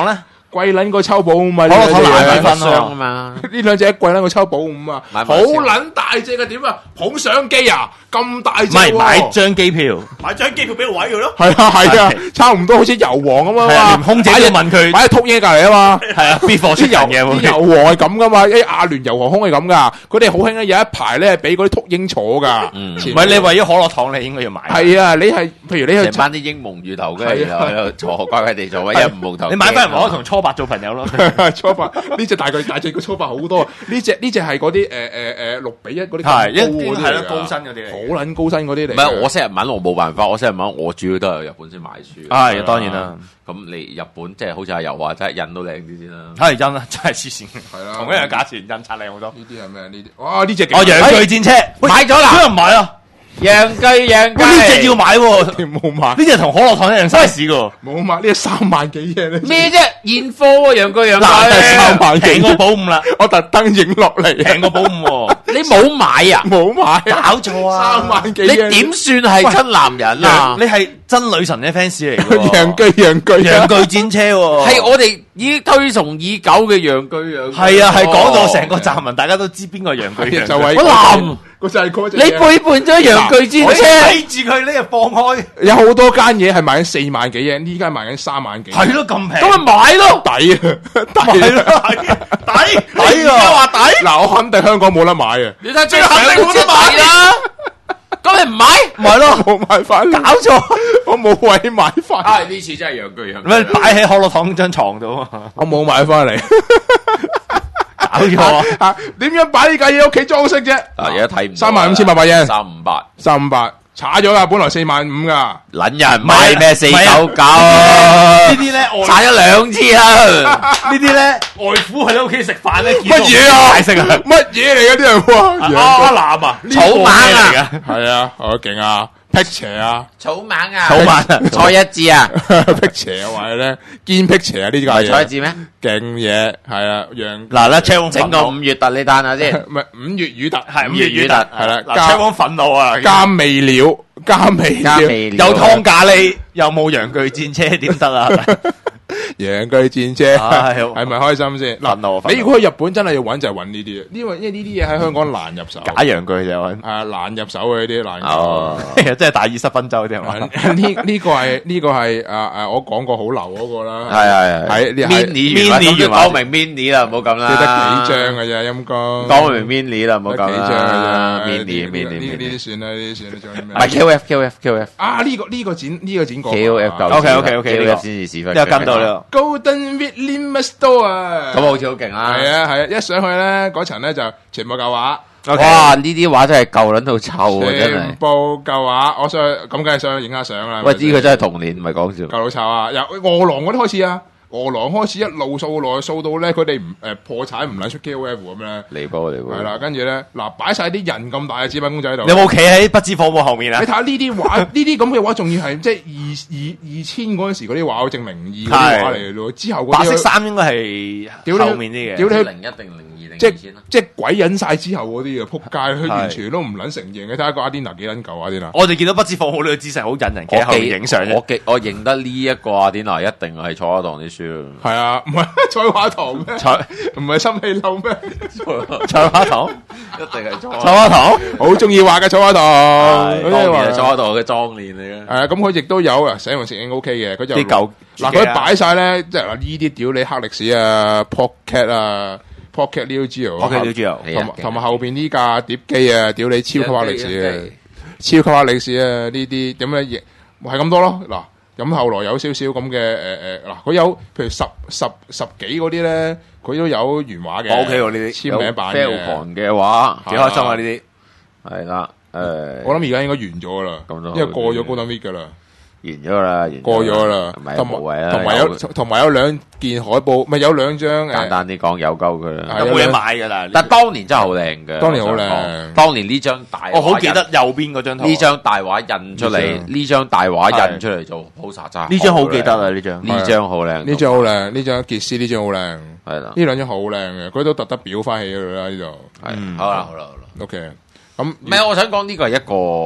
貴撚個抽寶五啊！ 可樂糖難買分分啊嘛， 呢兩隻貴撚個抽寶五啊，好撚大隻嘅點啊！捧相機啊，咁大隻唔係買張機票， 買張機票俾個位佢咯。 係啊，差唔多好似油王咁啊嘛， 連空姐都問佢擺喺禿鷹隔離啊嘛， 係啊，before 出人嘅啲油王係咁噶嘛，啲亞聯油航空係咁噶，佢哋好興咧有一排咧俾嗰啲禿鷹坐噶， 唔係你為咗可樂糖，你應該要買。 係啊，你係譬如你去成班啲英蒙魚頭嘅，然後喺度坐乖乖地坐，一唔蒙頭。 你買翻嚟可以同初八做朋友咯。 初八呢隻大隻個初八好多，呢隻係嗰啲6-1嗰啲係係咯高薪嗰啲嚟， 好撚高薪嗰啲嚟。 唔係我識日文，我冇辦法，我識日文，我主要都係日本先買書。 係當然啦。 咁你日本即係好似阿油話，真係印到靚啲先啦。 係印啊，真係黐線。 係啦， 同一樣價錢印刷靚好多。 呢啲係咩？呢啲哇呢隻哦，洋巨戰車買咗啦， 佢又唔買啊？ 洋巨呢隻要買喎， 你冇買？ 呢隻同可樂糖一樣 size 噶。 冇買，呢隻3萬幾嘢咧。 咩啫？現貨喎，洋巨 3萬幾， 平過寶五啦。 我特登影落嚟， 平過寶五喎。 你冇買啊？ 冇買， 搞錯啊！ 3萬幾， 你點算係親男人啊？ 你係真女神嘅 fans 嚟嘅。 洋巨戰車喎， 係我哋已經推崇已久嘅洋巨。 係啊，係講到成個站民，大家都知邊個洋巨。 就係男。 就係嗰隻。 你背叛咗洋巨戰車， 睇住佢呢日放開。 有好多間嘢係賣緊4萬幾嘢，呢間賣緊3萬幾。 係咯，咁平。 咁咪買咯， 抵啊！ 係咯，抵啊！話抵。 嗱，我肯定香港冇得買啊！ 你睇最肯定冇得買啦。咁你唔買？ 咪咯，冇買翻。 搞錯， 我冇位買翻。 啊！呢次真係洋巨。 咩擺喺可樂糖張床度啊？ 我冇買翻嚟。 搞錯啊！點樣擺呢架嘢屋企裝飾啫？ 而家睇唔 35,800yen， 358， 炒咗啦，本來45000噶。 撚人買咩499？ 呢啲咧炒咗2次啦。 呢啲咧外父喺你屋企食飯咧， 乜嘢啊？ 解釋啊？ 乜嘢嚟嘅啲人話？ 阿南啊， 草蜢啊， 係啊，好勁啊！辟邪啊， 草蜢啊， 草蜢啊， 蔡一智啊， 辟邪啊，話咧堅辟邪啊，呢架嘢蔡一智咩？ 勁嘢係啊，讓嗱咧，車王整個5月特你彈下先， 唔係5月雨特係5月雨特係啦， 嗱，車王憤怒啊， 加味料，加味料， 有湯咖喱，有冇洋巨戰車點得啊？ 洋巨戰車係咪開心先？嗱，你如果去日本真係要揾就係揾呢啲啊，因為呢啲嘢喺香港難入手， 假洋巨就揾難入手嘅呢啲難。 哦，即係大意失分州啲係嘛？ 呢個係我講過好流嗰個啦， 係 mini 講明 mini 啦，唔好咁啦， 得幾張嘅啫，陰公講明 mini 啦，唔好咁幾張嘅啫 ，mini 呢啲算啦，呢啲算啦，仲有啲咩？ 唔係 QF 啊！呢個剪過 QF 先至屎忽， 又跟到啦 Golden Limit Store 啊！ 咁好似好勁啦， 係啊，一上去咧嗰層咧就全部舊畫。 哇！呢啲畫真係舊撚到臭啊，真係全部舊畫。我上去咁梗係上去影下相啦。 喂，呢個真係童年，唔係講笑。 舊老臭啊！由餓狼嗰啲開始啊！餓狼開始一路掃到咧，佢哋破產唔撚出 KOF 咁咧， 離譜。 係啦，跟住咧嗱，擺晒啲人咁大嘅紙品公仔喺度。 你有冇企喺不知火舞後面啊？ 你睇下呢啲畫，呢啲咁嘅畫，仲要係即係2000嗰陣時嗰啲畫，證02嗰啲畫嚟嘅咯。之後嗰啲白色衫應該係後面啲嘅。 屌你 01定02定即係鬼隱晒之後嗰啲啊！撲街，佢完全都唔撚承認嘅。睇下個阿甸娜幾撚舊阿甸娜。 我哋見到不知火舞呢個姿勢好引人，企喺後面影相。 我認得呢一個阿甸娜一定係坐喺度啲書。 係啊，唔係彩畫堂咩？唔係心氣樓咩？ 彩畫堂一定係彩畫堂， 好中意畫嘅彩畫堂。 當年係彩畫堂嘅壯年嚟嘅。 係啊，咁佢亦都有啊，寫完攝影 OK 嘅。佢就啲舊嗱，佢擺晒咧，即係嗱呢啲屌你黑歷史啊 ，Pocket 啊 ，Pocket Neo Geo，同埋後邊呢架碟機啊，屌你超級黑歷史啊，超級黑歷史啊，呢啲點樣亦係咁多咯嗱。咁後來有少少咁嘅嗱，佢有譬如十幾嗰啲咧，佢都有原畫嘅。 O K 喎，呢啲簽名版嘅畫， 幾開心啊！呢啲係啦， 我諗而家應該完咗啦，因為過咗 Golden Week 噶啦， 完咗啦， 過咗啦，同埋有2件海報，咪有2張簡單啲講有鳩佢啦， 有冇嘢買噶啦？ 但當年真係好靚嘅， 當年好靚， 當年呢張大， 我好記得右邊嗰張圖， 呢張大畫印出嚟，呢張大畫印出嚟做 poster 真係， 呢張好記得啊！呢張好靚， 呢張好靚，呢張傑斯呢張好靚， 係啦， 呢2張好靚嘅，佢都特登裱翻起佢啦呢度， 係好啦， OK。 唔係，我想講呢個係一個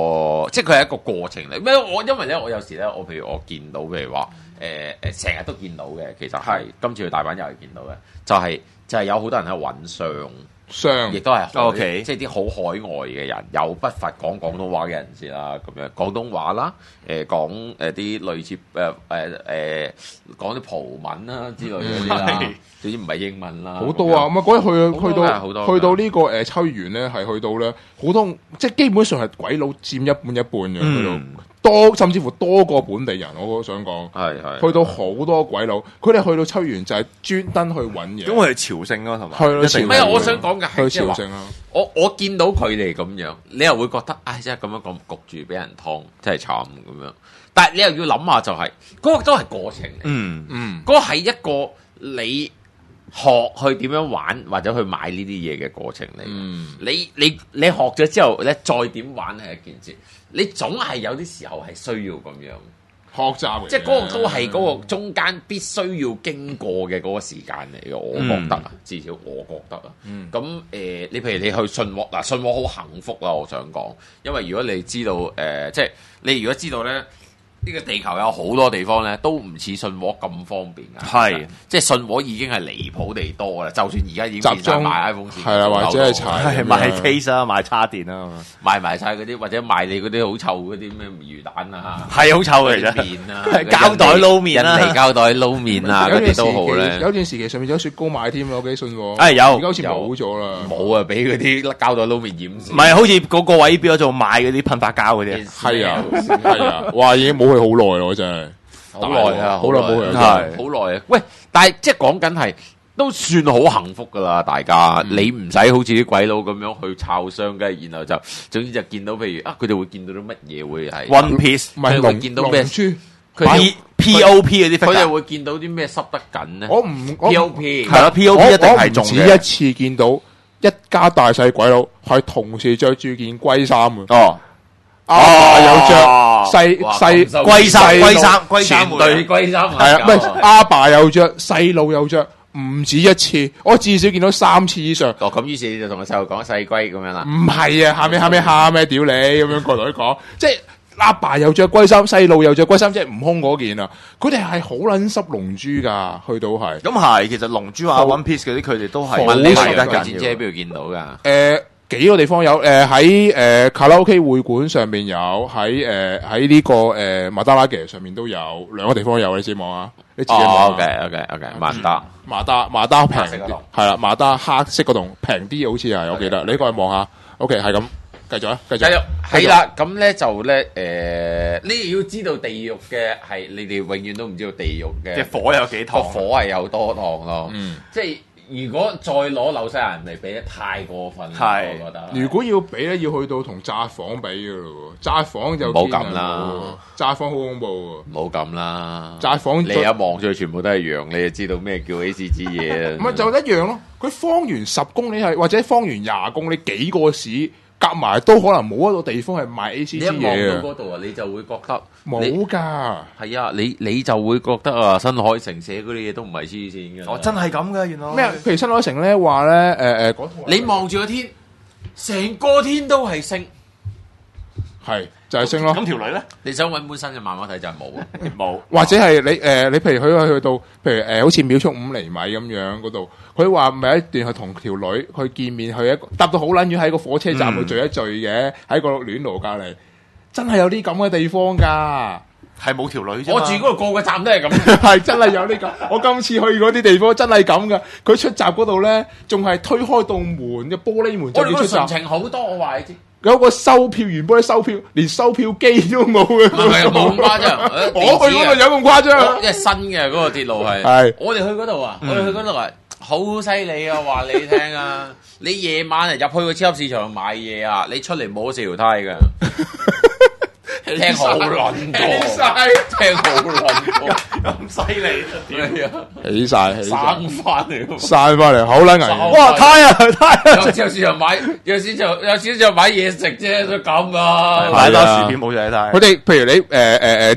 即係佢係一個過程嚟。因為咧，我有時咧，譬如我見到，譬如話成日都見到嘅，其實係今次去大阪又係見到嘅，就係有好多人喺度揾商，亦都係 OK， 即係啲好海外嘅人，有不乏講廣東話嘅人士啦，咁樣廣東話啦，講啲類似講啲葡文啦之類嗰啲啦，總之唔係英文啦， 好多啊！咁啊嗰日去到呢個秋葉原咧，係去到咧好多，即係基本上係鬼佬佔一半嘅去到。多甚至乎多過本地人，我想講係去到好多鬼佬，佢哋去到秋葉原就係專登去揾嘢。 咁我係朝聖咯，係嘛？ 係咯， 唔係我想講嘅係去朝聖啊！ 我見到佢哋咁樣，你又會覺得唉，真係咁樣咁焗住俾人劏，真係慘咁樣。但係你又要諗下，就係嗰個都係過程嚟，嗰個係一個你學去點樣玩或者去買呢啲嘢嘅過程嚟。你學咗之後咧，再點玩係一件事。你總係有啲時候係需要咁樣學習嘅， 即係嗰個都係嗰個中間必須要經過嘅嗰個時間嚟嘅，我覺得啊，至少我覺得啊。咁你譬如你去信和嗱，信和好幸福啦，我想講，因為如果你知道即係你如果知道咧。呢個地球有好多地方咧，都唔似信和咁方便㗎。係，即係信和已經係離譜地多啦。就算而家已經變曬賣 iPhone 線， 係啦，或者係賣 case 啊，賣叉電啊， 賣埋晒嗰啲，或者賣你嗰啲好臭嗰啲咩魚蛋啊， 係好臭嘅其實。 麵啊， 膠袋撈麵啦， 印尼膠袋撈麵啊，嗰啲都好咧。 有段時期上面有雪糕賣添啊，我記得信和。 有， 而家好似冇咗啦。 冇啊，俾嗰啲膠袋撈麵掩住。 唔係，好似嗰個位變咗做賣嗰啲噴發膠嗰啲。 係啊，係啊，哇！已經冇去好耐咯，真係。 好耐啊，好耐冇去， 係好耐啊！喂，但係即係講緊係都算好幸福噶啦，大家你唔使好似啲鬼佬咁樣去炒商嘅，然後就總之就見到譬如佢哋會見到啲乜嘢會係 One Piece， 唔係會見到咩？ 佢 POP 嗰啲， 佢哋會見到啲咩濕得緊咧？ 我唔 POP 係啦，POP 一定係中嘅。 我唔止一次見到一家大細鬼佬係同時着住件龜衫嘅。 哦。 阿爸有着細龜衫， 全隊龜衫係啊，唔係阿爸有着，細路有着，唔止一次，我至少見到3次以上。 咁於是你就同個細路講細龜咁樣啦。 唔係啊，喊咩屌你咁樣過同佢講，即係阿爸有着龜衫，細路有着龜衫，即係悟空嗰件啊！佢哋係好撚濕龍珠噶，去到係。咁係，其實龍珠啊 One Piece 嗰啲佢哋都係好緊要。戰車喺邊度見到噶？ 幾個地方有，喺卡拉 OK 會館上面有，喺呢個馬達拉嘅上面都有，2個地方有，你自己望下，你自己望。 OK，馬達平啲，係啦，馬達黑色嗰棟平啲，好似係，我記得，你過去望下。OK， 係咁，繼續啊，繼續。 係啦，咁咧就咧你要知道地獄嘅係，你哋永遠都唔知道地獄嘅火有幾燙， 火係有多燙咯，即係。如果再攞紐西蘭嚟比，太過分啦，我覺得。 如果要比咧，要去到同札幌比嘅咯喎，札幌就冇咁啦， 札幌好恐怖喎， 冇咁啦。 札幌你一望上去全部都係羊，你就知道咩叫 ACG 嘢。 唔係就一樣咯，佢方圓10公里係或者方圓20公里幾個市。夾埋都可能冇一個地方係賣 ACG 嘢嘅。 你一望到嗰度啊，你就會覺得冇㗎。 係啊，你就會覺得啊，新海誠寫嗰啲嘢都唔係黐線嘅。 哦，真係咁嘅原來。 咩？譬如新海誠咧話咧，嗰套你望住個天，成個天都係星， 係就係星咯。 咁條女咧， 你想揾本新嘅漫畫睇就係冇， 或者係你譬如佢去到，譬如好似秒速5厘米咁樣嗰度。佢話唔係一段係同條女去見面，去搭到好撚遠喺個火車站去聚一聚嘅，喺個暖爐隔離，真係有啲咁嘅地方㗎， 係冇條女啫。 我住嗰個個站都係咁， 係真係有呢個。我今次去嗰啲地方真係咁㗎，佢出閘嗰度咧，仲係推開棟門嘅玻璃門就叫出閘。 我哋純情好多，我話你知。 有個收票員幫你收票，連收票機都冇嘅。 唔係冇咁誇張， 我去嗰度有咁誇張。 因為新嘅嗰個鐵路係，我哋去嗰度啊，我哋去嗰度係好犀利啊！話你聽啊，你夜晚入去個超級市場買嘢啊，你出嚟冇4條胎㗎。聽好撚多，聽好撚多， 咁犀利啊！ 起晒， 生翻嚟， 生翻嚟，好撚危險！ 哇，胎啊！ 有超市場買，有時就買嘢食啫，都咁啊！ 買包薯片冇晒胎。 佢哋譬如你呢個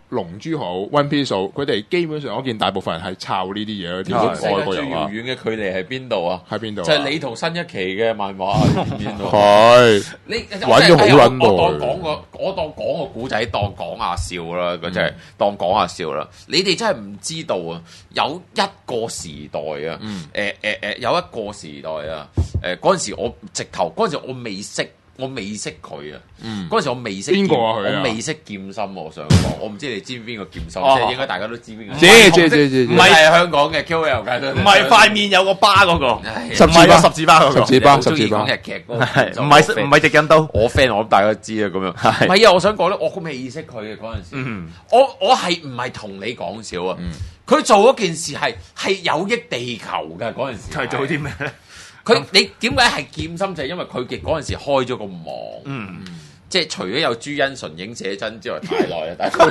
龍珠好 One Piece 好，佢哋基本上我見大部分人係抄呢啲嘢，啲外國人啊。 最遙遠嘅距離係邊度啊？ 喺邊度？ 就係你同新一期嘅漫畫邊度？ 係你玩咗好撚耐。 我當講個古仔，當講下笑啦，嗰就係當講下笑啦。你哋真係唔知道啊！有一個時代啊，有一個時代啊，嗰陣時我直頭嗰陣時我未識佢啊！嗰陣時我未識邊個啊？佢我未識劍心，我想講，我唔知你知唔知邊個劍心，即係應該大家都知邊個。 知， 唔係香港嘅 QL 嘅， 唔係塊面有個疤嗰個， 十字疤十字疤嗰個， 十字疤講日劇嗰個， 唔係敵印刀， 我 friend 我諗大家都知啊，咁樣。唔係啊，我想講咧，我未識佢嘅嗰陣時，我係唔係同你講笑啊？佢做嗰件事係有益地球嘅嗰陣時。 係做啲咩咧？ 你點解係劍心？就係因為佢嘅嗰陣時開咗個網，即係除咗有朱茵純影寫真之外，太耐啦，大家。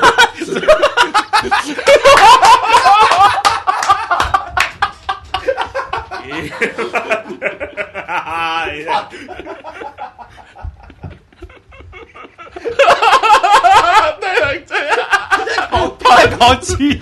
講朱茵，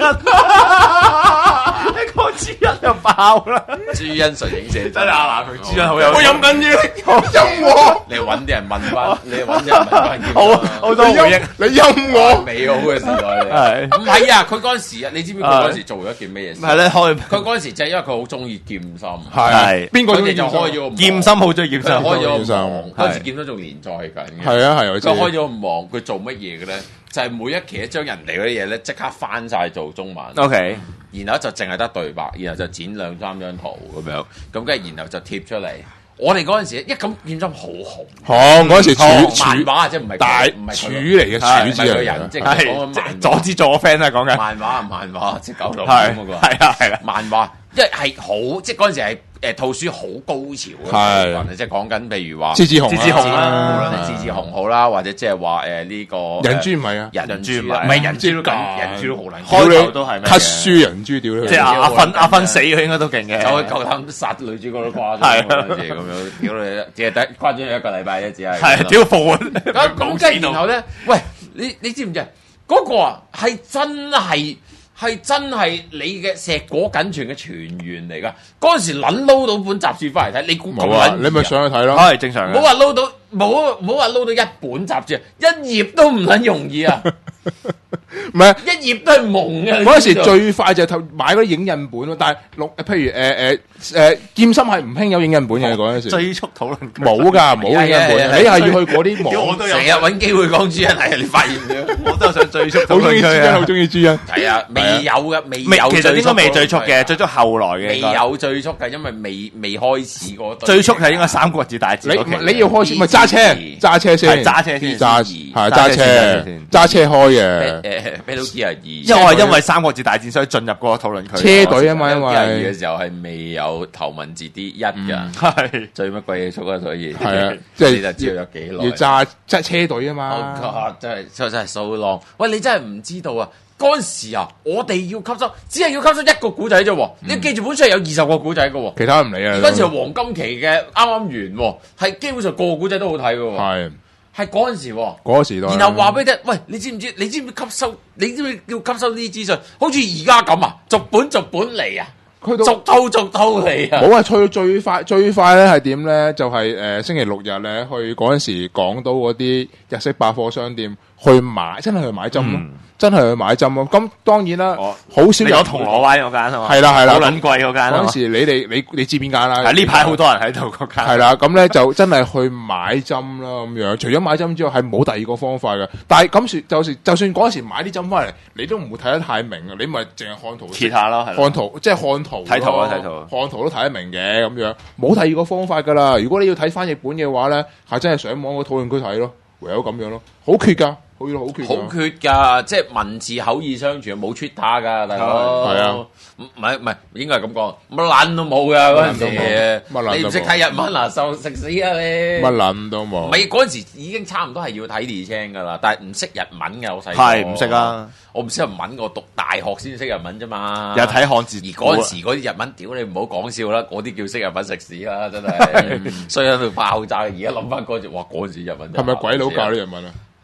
你講朱茵就爆啦！ 朱茵純影寫真佢朱茵好有，我飲緊嘢， 陰我， 你揾啲人問翻，你揾啲人問翻劍心， 好多回憶， 你陰我， 美好嘅時代嚟。唔係啊，佢嗰陣時啊，你知唔知佢嗰陣時做咗一件咩嘢事？ 係咧，佢嗰陣時就係因為佢好中意劍心， 係邊個佢哋就開咗個劍心好中意劍心， 開咗個劍心網，嗰陣時劍心仲連載緊嘅。 係啊係，我知。 佢開咗個網，佢做乜嘢嘅咧？就係每一期將人哋嗰啲嘢咧，即刻翻晒做中文。 OK， 然後就淨係得對白，然後就剪2-3張圖咁樣，咁跟住然後就貼出嚟。我哋嗰陣時一咁劍心好紅， 嗰陣時漫畫即係唔係大唔係柱嚟嘅柱子嚟人，即係講緊左之左 friend 啊，講緊漫畫即係九龍係嗰個係啦， 漫畫，因為係好即係嗰陣時係。套書好高潮嘅，即係講緊譬如話獅子雄啦，無論係獅子雄好啦，或者即係話呢個人珠唔係啊， 人珠唔係人珠都緊，人珠都好撚， 開頭都係咩？ 黑書人珠屌你， 即係阿芬死佢應該都勁嘅， 就夠膽殺女主角都誇張，係咁樣屌你，只係得誇張一個禮拜啫，只係係屌貨咁跟住然後咧，喂你知唔知啊？嗰個啊係真係你嘅碩果僅存嘅全員嚟噶，嗰陣時撚撈到本雜誌翻嚟睇，你估咁撚？ 你咪上去睇咯， 係正常嘅。 冇話撈到，冇話撈到一本雜誌，一頁都唔撚容易啊！ 唔係一頁都係蒙嘅。 嗰陣時最快就係買嗰啲影印本咯，但係譬如劍心係唔興有影印本嘅嗰陣時。 最速討論冇㗎，冇影印本，你係要去嗰啲網。 我都有成日揾機會講朱茵，係你發現咗？ 我都想最速討論好中意朱茵，好中意朱茵。 係啊，未有嘅，未有。 其實應該未最速嘅，最速後來嘅。 未有最速嘅，因為未開始嗰。 最速係應該三國志大戰。 你要開始咪揸車先， 揸車先， 揸車開嘅。 Battle Gear 2， 因為我係因為三國志大戰所以進入嗰個討論區。 車隊啊嘛，因為嘅時候係未有頭文字 D1㗎，係最乜鬼嘢速啊，所以係啊，即係你就知道有幾耐。 要揸車隊啊嘛。 真係so long。喂，你真係唔知道啊！嗰陣時啊，我哋要吸收，只係要吸收一個古仔啫。你記住本書係有20個古仔嘅， 其他唔理啊。 嗰陣時係黃金期嘅，啱啱完，係基本上個個古仔都好睇嘅。係嗰陣時， 嗰個時代。 然後話俾你聽，喂，你知唔知吸收？你知唔知要吸收呢啲資訊？好似而家咁啊，逐本嚟啊，逐套嚟啊。 冇啊，最快咧係點咧？就係星期六日咧去嗰陣時港島嗰啲日式百貨商店去買，真係去買針咯。真係去買針咯，咁當然啦，好少有銅鑼灣嗰間係嘛？ 係啦，好撚貴嗰間。 嗰陣時你知邊間啦？ 呢排好多人喺度嗰間。 係啦，咁咧就真係去買針啦咁樣。除咗買針之外，係冇第二個方法嘅。但係咁就算嗰陣時買啲針翻嚟，你都唔會睇得太明啊！你咪淨係看圖揭下咯， 看圖即係看圖。睇圖啊，睇圖。看圖都睇得明嘅咁樣，冇第二個方法㗎啦。如果你要睇翻譯本嘅話咧，係真係上網個討論區睇咯，唯有咁樣咯，好缺㗎。好缺㗎，即係文字口耳相傳，冇 Twitter 㗎，大佬。係啊，唔係應該係咁講，乜撚都冇㗎嗰陣時。你唔識睇日文啊，受食死啊你！ 乜撚都冇。 唔係嗰陣時已經差唔多係要睇地青㗎啦，但係唔識日文嘅我細個。 係唔識啊！ 我唔識日文，我讀大學先識日文啫嘛。 又睇漢字， 而嗰陣時嗰啲日文，屌你唔好講笑啦，嗰啲叫識日文食屎啦，真係。所以喺度爆炸。而家諗翻嗰陣，哇！嗰陣時日文係咪鬼佬教啲日文啊？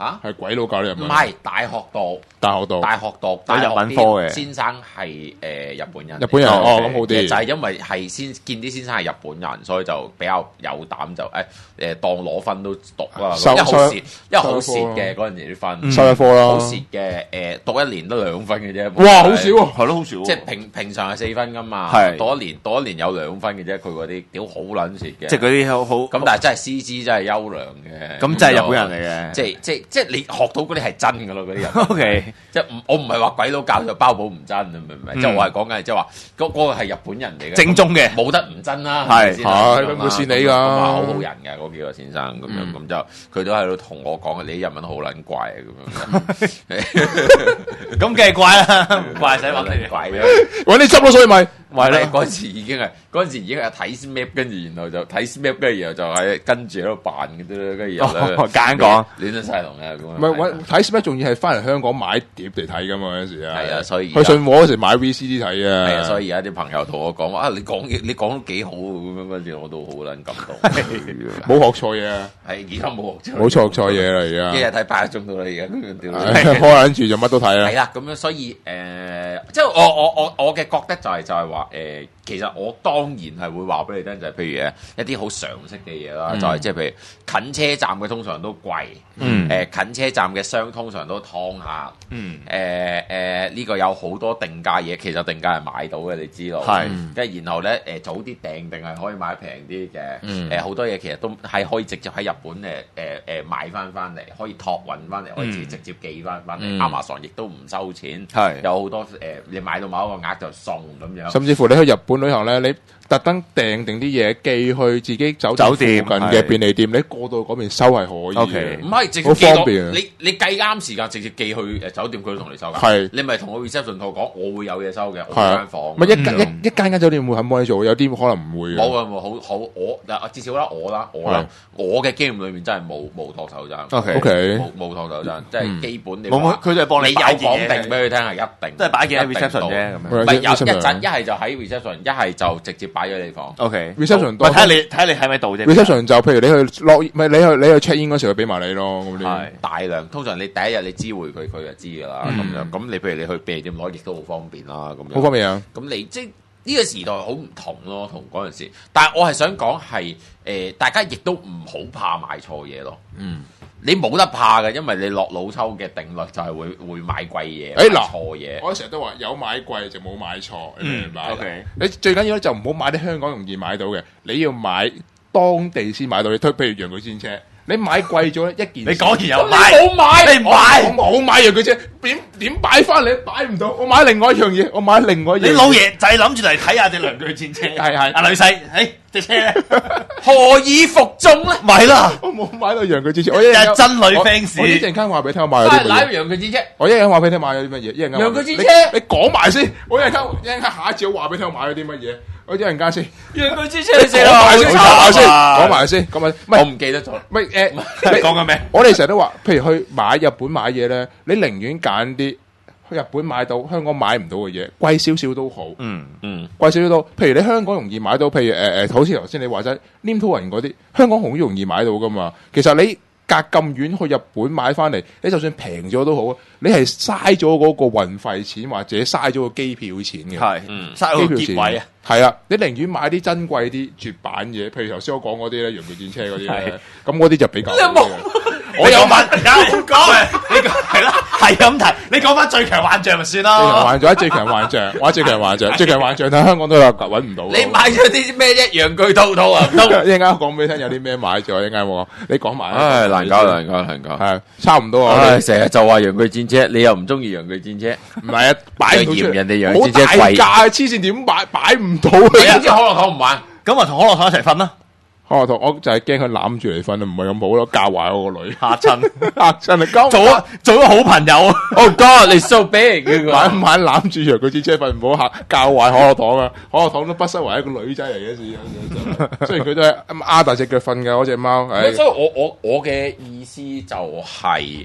嚇係鬼佬教你日文？ 唔係大學讀日文科嘅先生係日本人。 日本人哦，咁好啲。 就係因為係見啲先生係日本人，所以就比較有膽就當攞分都讀啦。因為好蝕嘅嗰陣時啲分， 收一科啦。 好蝕嘅讀一年都2分嘅啫。 哇，好少喎， 係咯，好少。 即係平常係4分噶嘛，讀一年有2分嘅啫。佢嗰啲屌好撚蝕嘅， 即係嗰啲好咁，但係真係師資真係優良嘅。 咁真係日本人嚟嘅， 即係你學到嗰啲係真㗎咯，嗰啲人。 O K， 即係我唔係話鬼佬教就包保唔真，你明唔明？即係我係講緊係即係話嗰個係日本人嚟嘅， 正宗嘅， 冇得唔真啦。 係佢冇線你㗎， 好好人嘅嗰幾個先生咁樣，咁就佢都喺度同我講，你啲日文好撚怪啊咁樣。 咁梗係怪啦，怪使揾你怪嘅， 揾你執咯，所以咪係咧。嗰陣時已經係睇 map， 跟住然後就睇 map， 跟住然後就係跟住喺度扮嘅啫，跟住又簡講亂咗晒龍嘅咁。 唔係睇 map， 仲要係翻嚟香港買碟嚟睇㗎嘛嗰陣時啊。 係啊，所以去信和嗰時買 VCD 睇啊。 係啊，所以而家啲朋友同我講話你講得幾好咁樣，跟住我都好撚感動。 冇學錯嘢啊！ 係而家冇學錯， 冇錯嘢啦而家。 一日睇8個鐘到啦，而家咁樣屌。 開緊住就乜都睇啦。 係啦，咁樣所以即係我嘅覺得就係話其實我當然係會話俾你聽，就係譬如一啲好常識嘅嘢啦，就係即係譬如近車站嘅通常都貴，近車站嘅商通常都劏客，呢個有好多定價嘢，其實定價係買到嘅，你知道。係，跟住然後咧早啲訂定係可以買平啲嘅，好多嘢其實都係可以直接喺日本買翻嚟，可以託運翻嚟，可以直接寄翻嚟。Amazon 亦都唔收錢，有好多你買到某一個額就送咁樣。 甚至乎你去日本旅行咧，你特登訂定啲嘢寄去自己酒店附近嘅便利店，你過到嗰邊收係可以嘅。 唔係直接寄到你計啱時間，直接寄去酒店，佢都同你收㗎。係你咪同個 reception 同我講，我會有嘢收嘅，我間房。 咪一間酒店會肯幫你做，有啲可能唔會嘅。 冇啊，好我至少我嘅經驗裏面真係冇托手踭。 OK， 冇托手踭，即係基本你佢就係幫你有講定俾佢聽係一定， 即係擺件喺 reception 啫。 唔係有一陣，一係就喺 reception，一係就直接擺咗你房。 OK，reception 睇下你喺咪度啫。 reception 就譬如你去落，咪你去 check in 嗰時候俾埋你咯。 係大量，通常你第一日你知會佢就知㗎啦。咁樣咁你譬如你去便利店攞，亦都好方便啦。咁樣好方便啊！ 咁你即係呢個時代好唔同咯，同嗰陣時。但係我係想講係大家亦都唔好怕買錯嘢咯。你冇得怕嘅，因為你落老抽嘅定律就係會買貴嘢，買錯嘢。 我成日都話有買貴就冇買錯，你明唔明白？OK，你最緊要咧就唔好買啲香港容易買到嘅，你要買當地先買到。你譬如洋具戰車，你買貴咗一件， 你講完又買，冇買，你唔買，我冇買洋具車，點擺翻嚟？擺唔到，我買另外一樣嘢，我買另外一樣嘢。 你老爺就係諗住嚟睇下隻洋具戰車，係阿女婿，隻車咧何以服眾咧？ 咪啦， 我冇買到洋具戰車，我一日真女 fans。 我一陣間話俾你聽，我買咗啲乜嘢。 買洋具戰車， 我一陣間話俾你聽買咗啲乜嘢。一陣間洋具戰車， 你講埋先。我一陣間下一節我話俾你聽，我買咗啲乜嘢。我一陣間先。 洋具戰車，你寫講埋先。 我唔記得咗。 你講緊咩？ 我哋成日都話，譬如去買日本買嘢咧，你寧願揀啲去日本買到香港買唔到嘅嘢，貴少少都好。貴少少都。譬如你香港容易買到，譬如好似頭先你話齋黏土人嗰啲，香港好容易買到噶嘛。其實你隔咁遠去日本買翻嚟，你就算平咗都好，你係嘥咗嗰個運費錢或者嘥咗個機票錢嘅。 係，嘥個機位啊。 係啊，你寧願買啲珍貴啲絕版嘢，譬如頭先我講嗰啲咧，洋具戰車嗰啲咧，咁嗰啲就比較。 我有問，有講，你係啦，係咁提。你講翻最強幻象咪算咯。 最強幻象，最強幻象喺香港都有揾唔到。 你買咗啲咩一洋具套啊？ 一陣間講俾你聽有啲咩買咗，一陣間我講，你講埋。 唉，難搞， 係差唔多啊。成日就話洋具戰車，你又唔中意洋具戰車？ 唔係啊，擺唔到出嚟。 人哋洋具戰車貴， 好大價，黐線點擺唔到啊！ 你知可樂糖唔玩， 咁咪同可樂糖一齊瞓啦。 可樂糖我就係驚佢攬住嚟瞓啊，唔係咁好咯，教壞我個女， 嚇親啊！ 做咗好朋友。 Oh God，你 so big， 晚攬住洋具戰車瞓唔好嚇，教壞可樂糖啊！可樂糖都不失為一個女仔嚟嘅事，雖然佢都係咁大隻腳瞓嘅嗰隻貓。 所以我嘅意思就係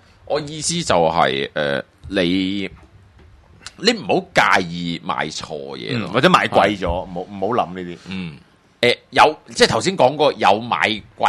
你唔好介意買錯嘢咯， 或者買貴咗，唔好諗呢啲。 有即係頭先講過有買貴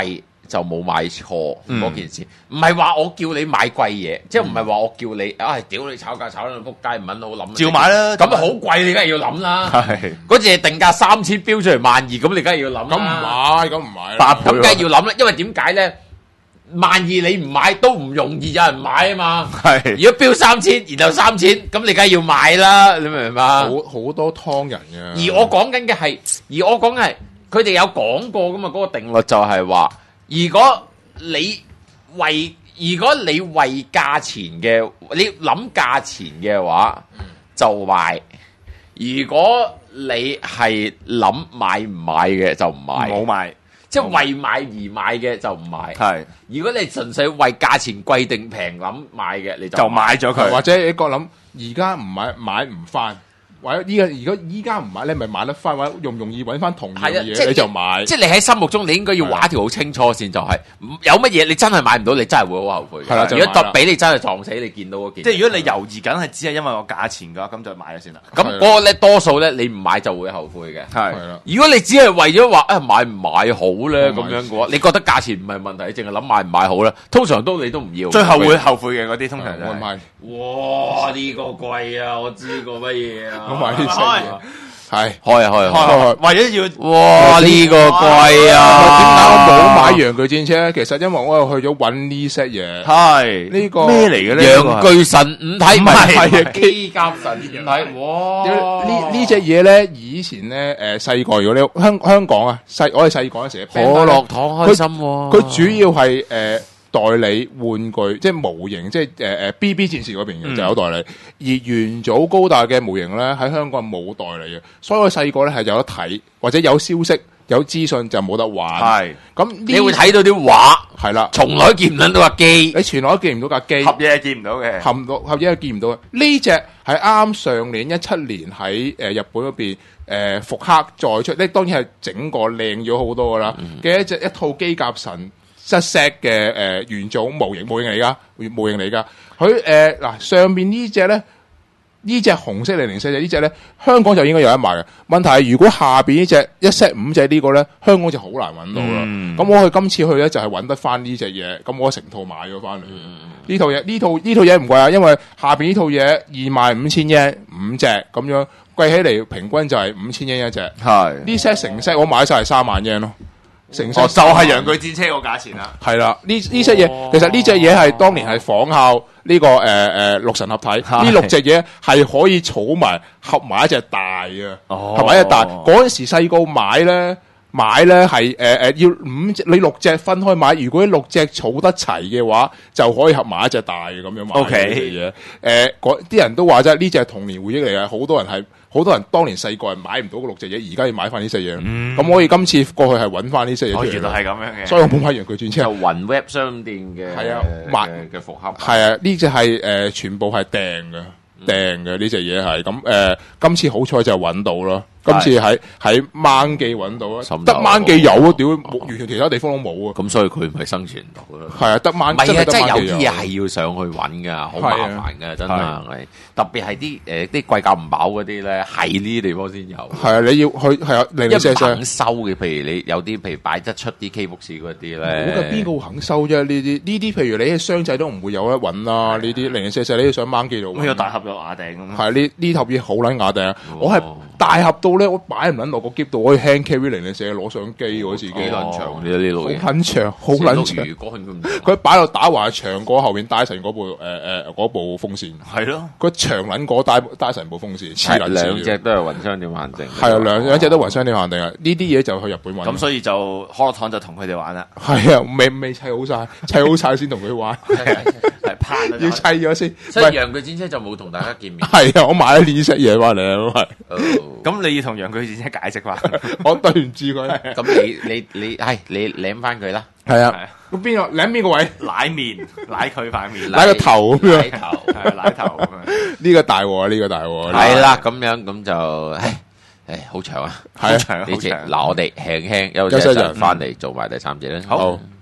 就冇買錯嗰件事，唔係話我叫你買貴嘢，即係唔係話我叫你，屌你炒價炒到撲街唔撚好諗， 照買啦。 咁好貴你梗係要諗啦。係嗰隻定價3000標出嚟12,000，咁你梗係要諗啦。 咁唔買， 咁梗係要諗啦，因為點解咧？12,000你唔買都唔容易有人買啊嘛。係，如果標3000，然後3000，咁你梗係要買啦。你明唔明嘛？ 好多湯人嘅。 而我講緊嘅係，佢哋有講過噶嘛？嗰個定律就係話。如果你為價錢嘅，你諗價錢嘅話就買；如果你係諗買唔買嘅就唔買，冇買，即係為買而買嘅就唔買。係，如果你純粹為價錢貴定平諗買嘅，你就買咗佢。 或者你個諗而家唔買唔翻。或者如果依家唔買，你咪買得翻，或者容唔容易揾翻同樣嘅嘢，你就買。 即係你喺心目中，你應該要畫一條好清楚線，就係有乜嘢你真係買唔到，你真係會好後悔。係啦，如果俾你真係撞死，你見到嗰件， 即係如果你猶豫緊係只係因為個價錢嘅話，咁就買咗先啦。 咁嗰個咧多數咧，你唔買就會後悔嘅。係啦。 如果你只係為咗話買唔買好咧咁樣嘅話，你覺得價錢唔係問題，淨係諗買唔買好咧，通常你都唔要。 最後會後悔嘅嗰啲，通常就係。 哇！呢個貴啊，我知個乜嘢啊。 我買啲細係開， 為咗要哇呢個貴啊！ 點解我冇買陽具戰車？其實因為我又去咗揾呢 set 嘢， 係呢個咩嚟嘅咧？ 陽具神五體唔係機甲神五體， 哇！呢隻嘢咧，以前咧細個如果你香港啊我哋細個嗰陣時， 可樂糖開心喎。 佢主要係代理玩具，即係模型，即係BB 戰士嗰邊嘅就有代理，而元祖高達嘅模型咧喺香港冇代理嘅，所以我細個咧係有得睇，或者有消息、有資訊就冇得玩。係咁， 你會睇到啲畫， 係啦， 從來見唔到架機， 你從來都見唔到架機， 合嘢係見唔到嘅， 合嘢係見唔到嘅。呢隻係啱上年17年喺日本嗰邊復刻再出，呢當然係整個靚咗好多噶啦嘅一套機甲神。set 嘅元祖模型嚟噶，佢嗱上面呢隻咧，呢隻紅色004隻呢隻咧，香港就應該有得賣嘅。問題係如果下邊呢隻一 set 5隻呢個咧，香港就好難揾到啦。咁我今次去咧就係揾得翻呢隻嘢，咁我成套買咗翻嚟。呢套嘢呢套嘢唔貴啊，因為下邊呢套嘢25,000yen 5隻咁樣，貴起嚟平均就係5,000 yen 一隻。係呢 set 成 set 我買晒係3萬 yen 咯。 就係陽具戰車個價錢啦。 係啦，呢隻嘢其實呢隻嘢係當年係仿效呢個六神合體，呢6隻嘢係可以儲埋合埋一隻大嘅，合埋一隻大。嗰陣時細個買咧係要5隻，你6隻分開買。如果6隻儲得齊嘅話，就可以合埋一隻大嘅咁樣買呢隻嘢。啲人都話啫，呢隻係童年回憶嚟嘅，好多人當年細個係買唔到嗰6隻嘢，而家要買翻呢隻嘢。咁我哋今次過去係揾翻呢隻嘢。 原來係咁樣嘅， 所以我冇買陽具戰車。 就雲 web 商店嘅係啊， 嘅復刻。 係啊，呢隻係全部係訂嘅呢隻嘢係咁今次好彩就揾到咯。今次喺掹記揾到啊，得掹記有啊，屌完全其他地方都冇啊。 咁所以佢唔係生存到啦。 係啊，得掹記。 唔係啊，真係有啲嘢係要上去揾噶，好麻煩噶，真係。特別係啲貴價唔飽嗰啲咧，喺呢啲地方先有。係啊，你要去係啊，零零舍舍肯收嘅，譬如你有啲譬如擺得出啲 K 服士嗰啲咧。 冇嘅，邊個肯收啫？呢啲譬如你喺箱仔都唔會有得揾啦。呢啲零零舍舍你要上掹記度。 咁有大盒有雅定咁。 係呢套嘢好撚雅定啊！我係大盒到咧，我擺唔撚落個篋度，可以 hand carry 零零舍攞相機嗰自己。幾撚長呢度？好撚長，好撚長。佢擺到打橫長過後面戴森嗰部風扇。係咯。佢長撚過戴森部風扇，黐撚線。 兩隻都係雲商店限定。 係啊，兩隻都雲商店限定啊！呢啲嘢就去日本揾。 咁所以就可樂糖就同佢哋玩啦。 係啊，未砌好晒，砌好晒先同佢玩。 係拍要砌咗先。 所以陽具戰車就冇同大家見面。 係啊，我買咗呢隻嘢翻嚟啊， 咁你要同陽具戰車解釋翻， 我對唔住佢。 咁你舐翻佢啦。 係啊，咁邊個舐邊個位？ 舐面，舐佢塊面， 舐個頭咁樣。 舐頭， 係舐頭咁樣。 呢個大鑊，呢個大鑊。 係啦，咁樣咁就好長啊， 係啊， 呢隻嗱，我哋輕輕休息一陣，翻嚟做埋第3節啦。好。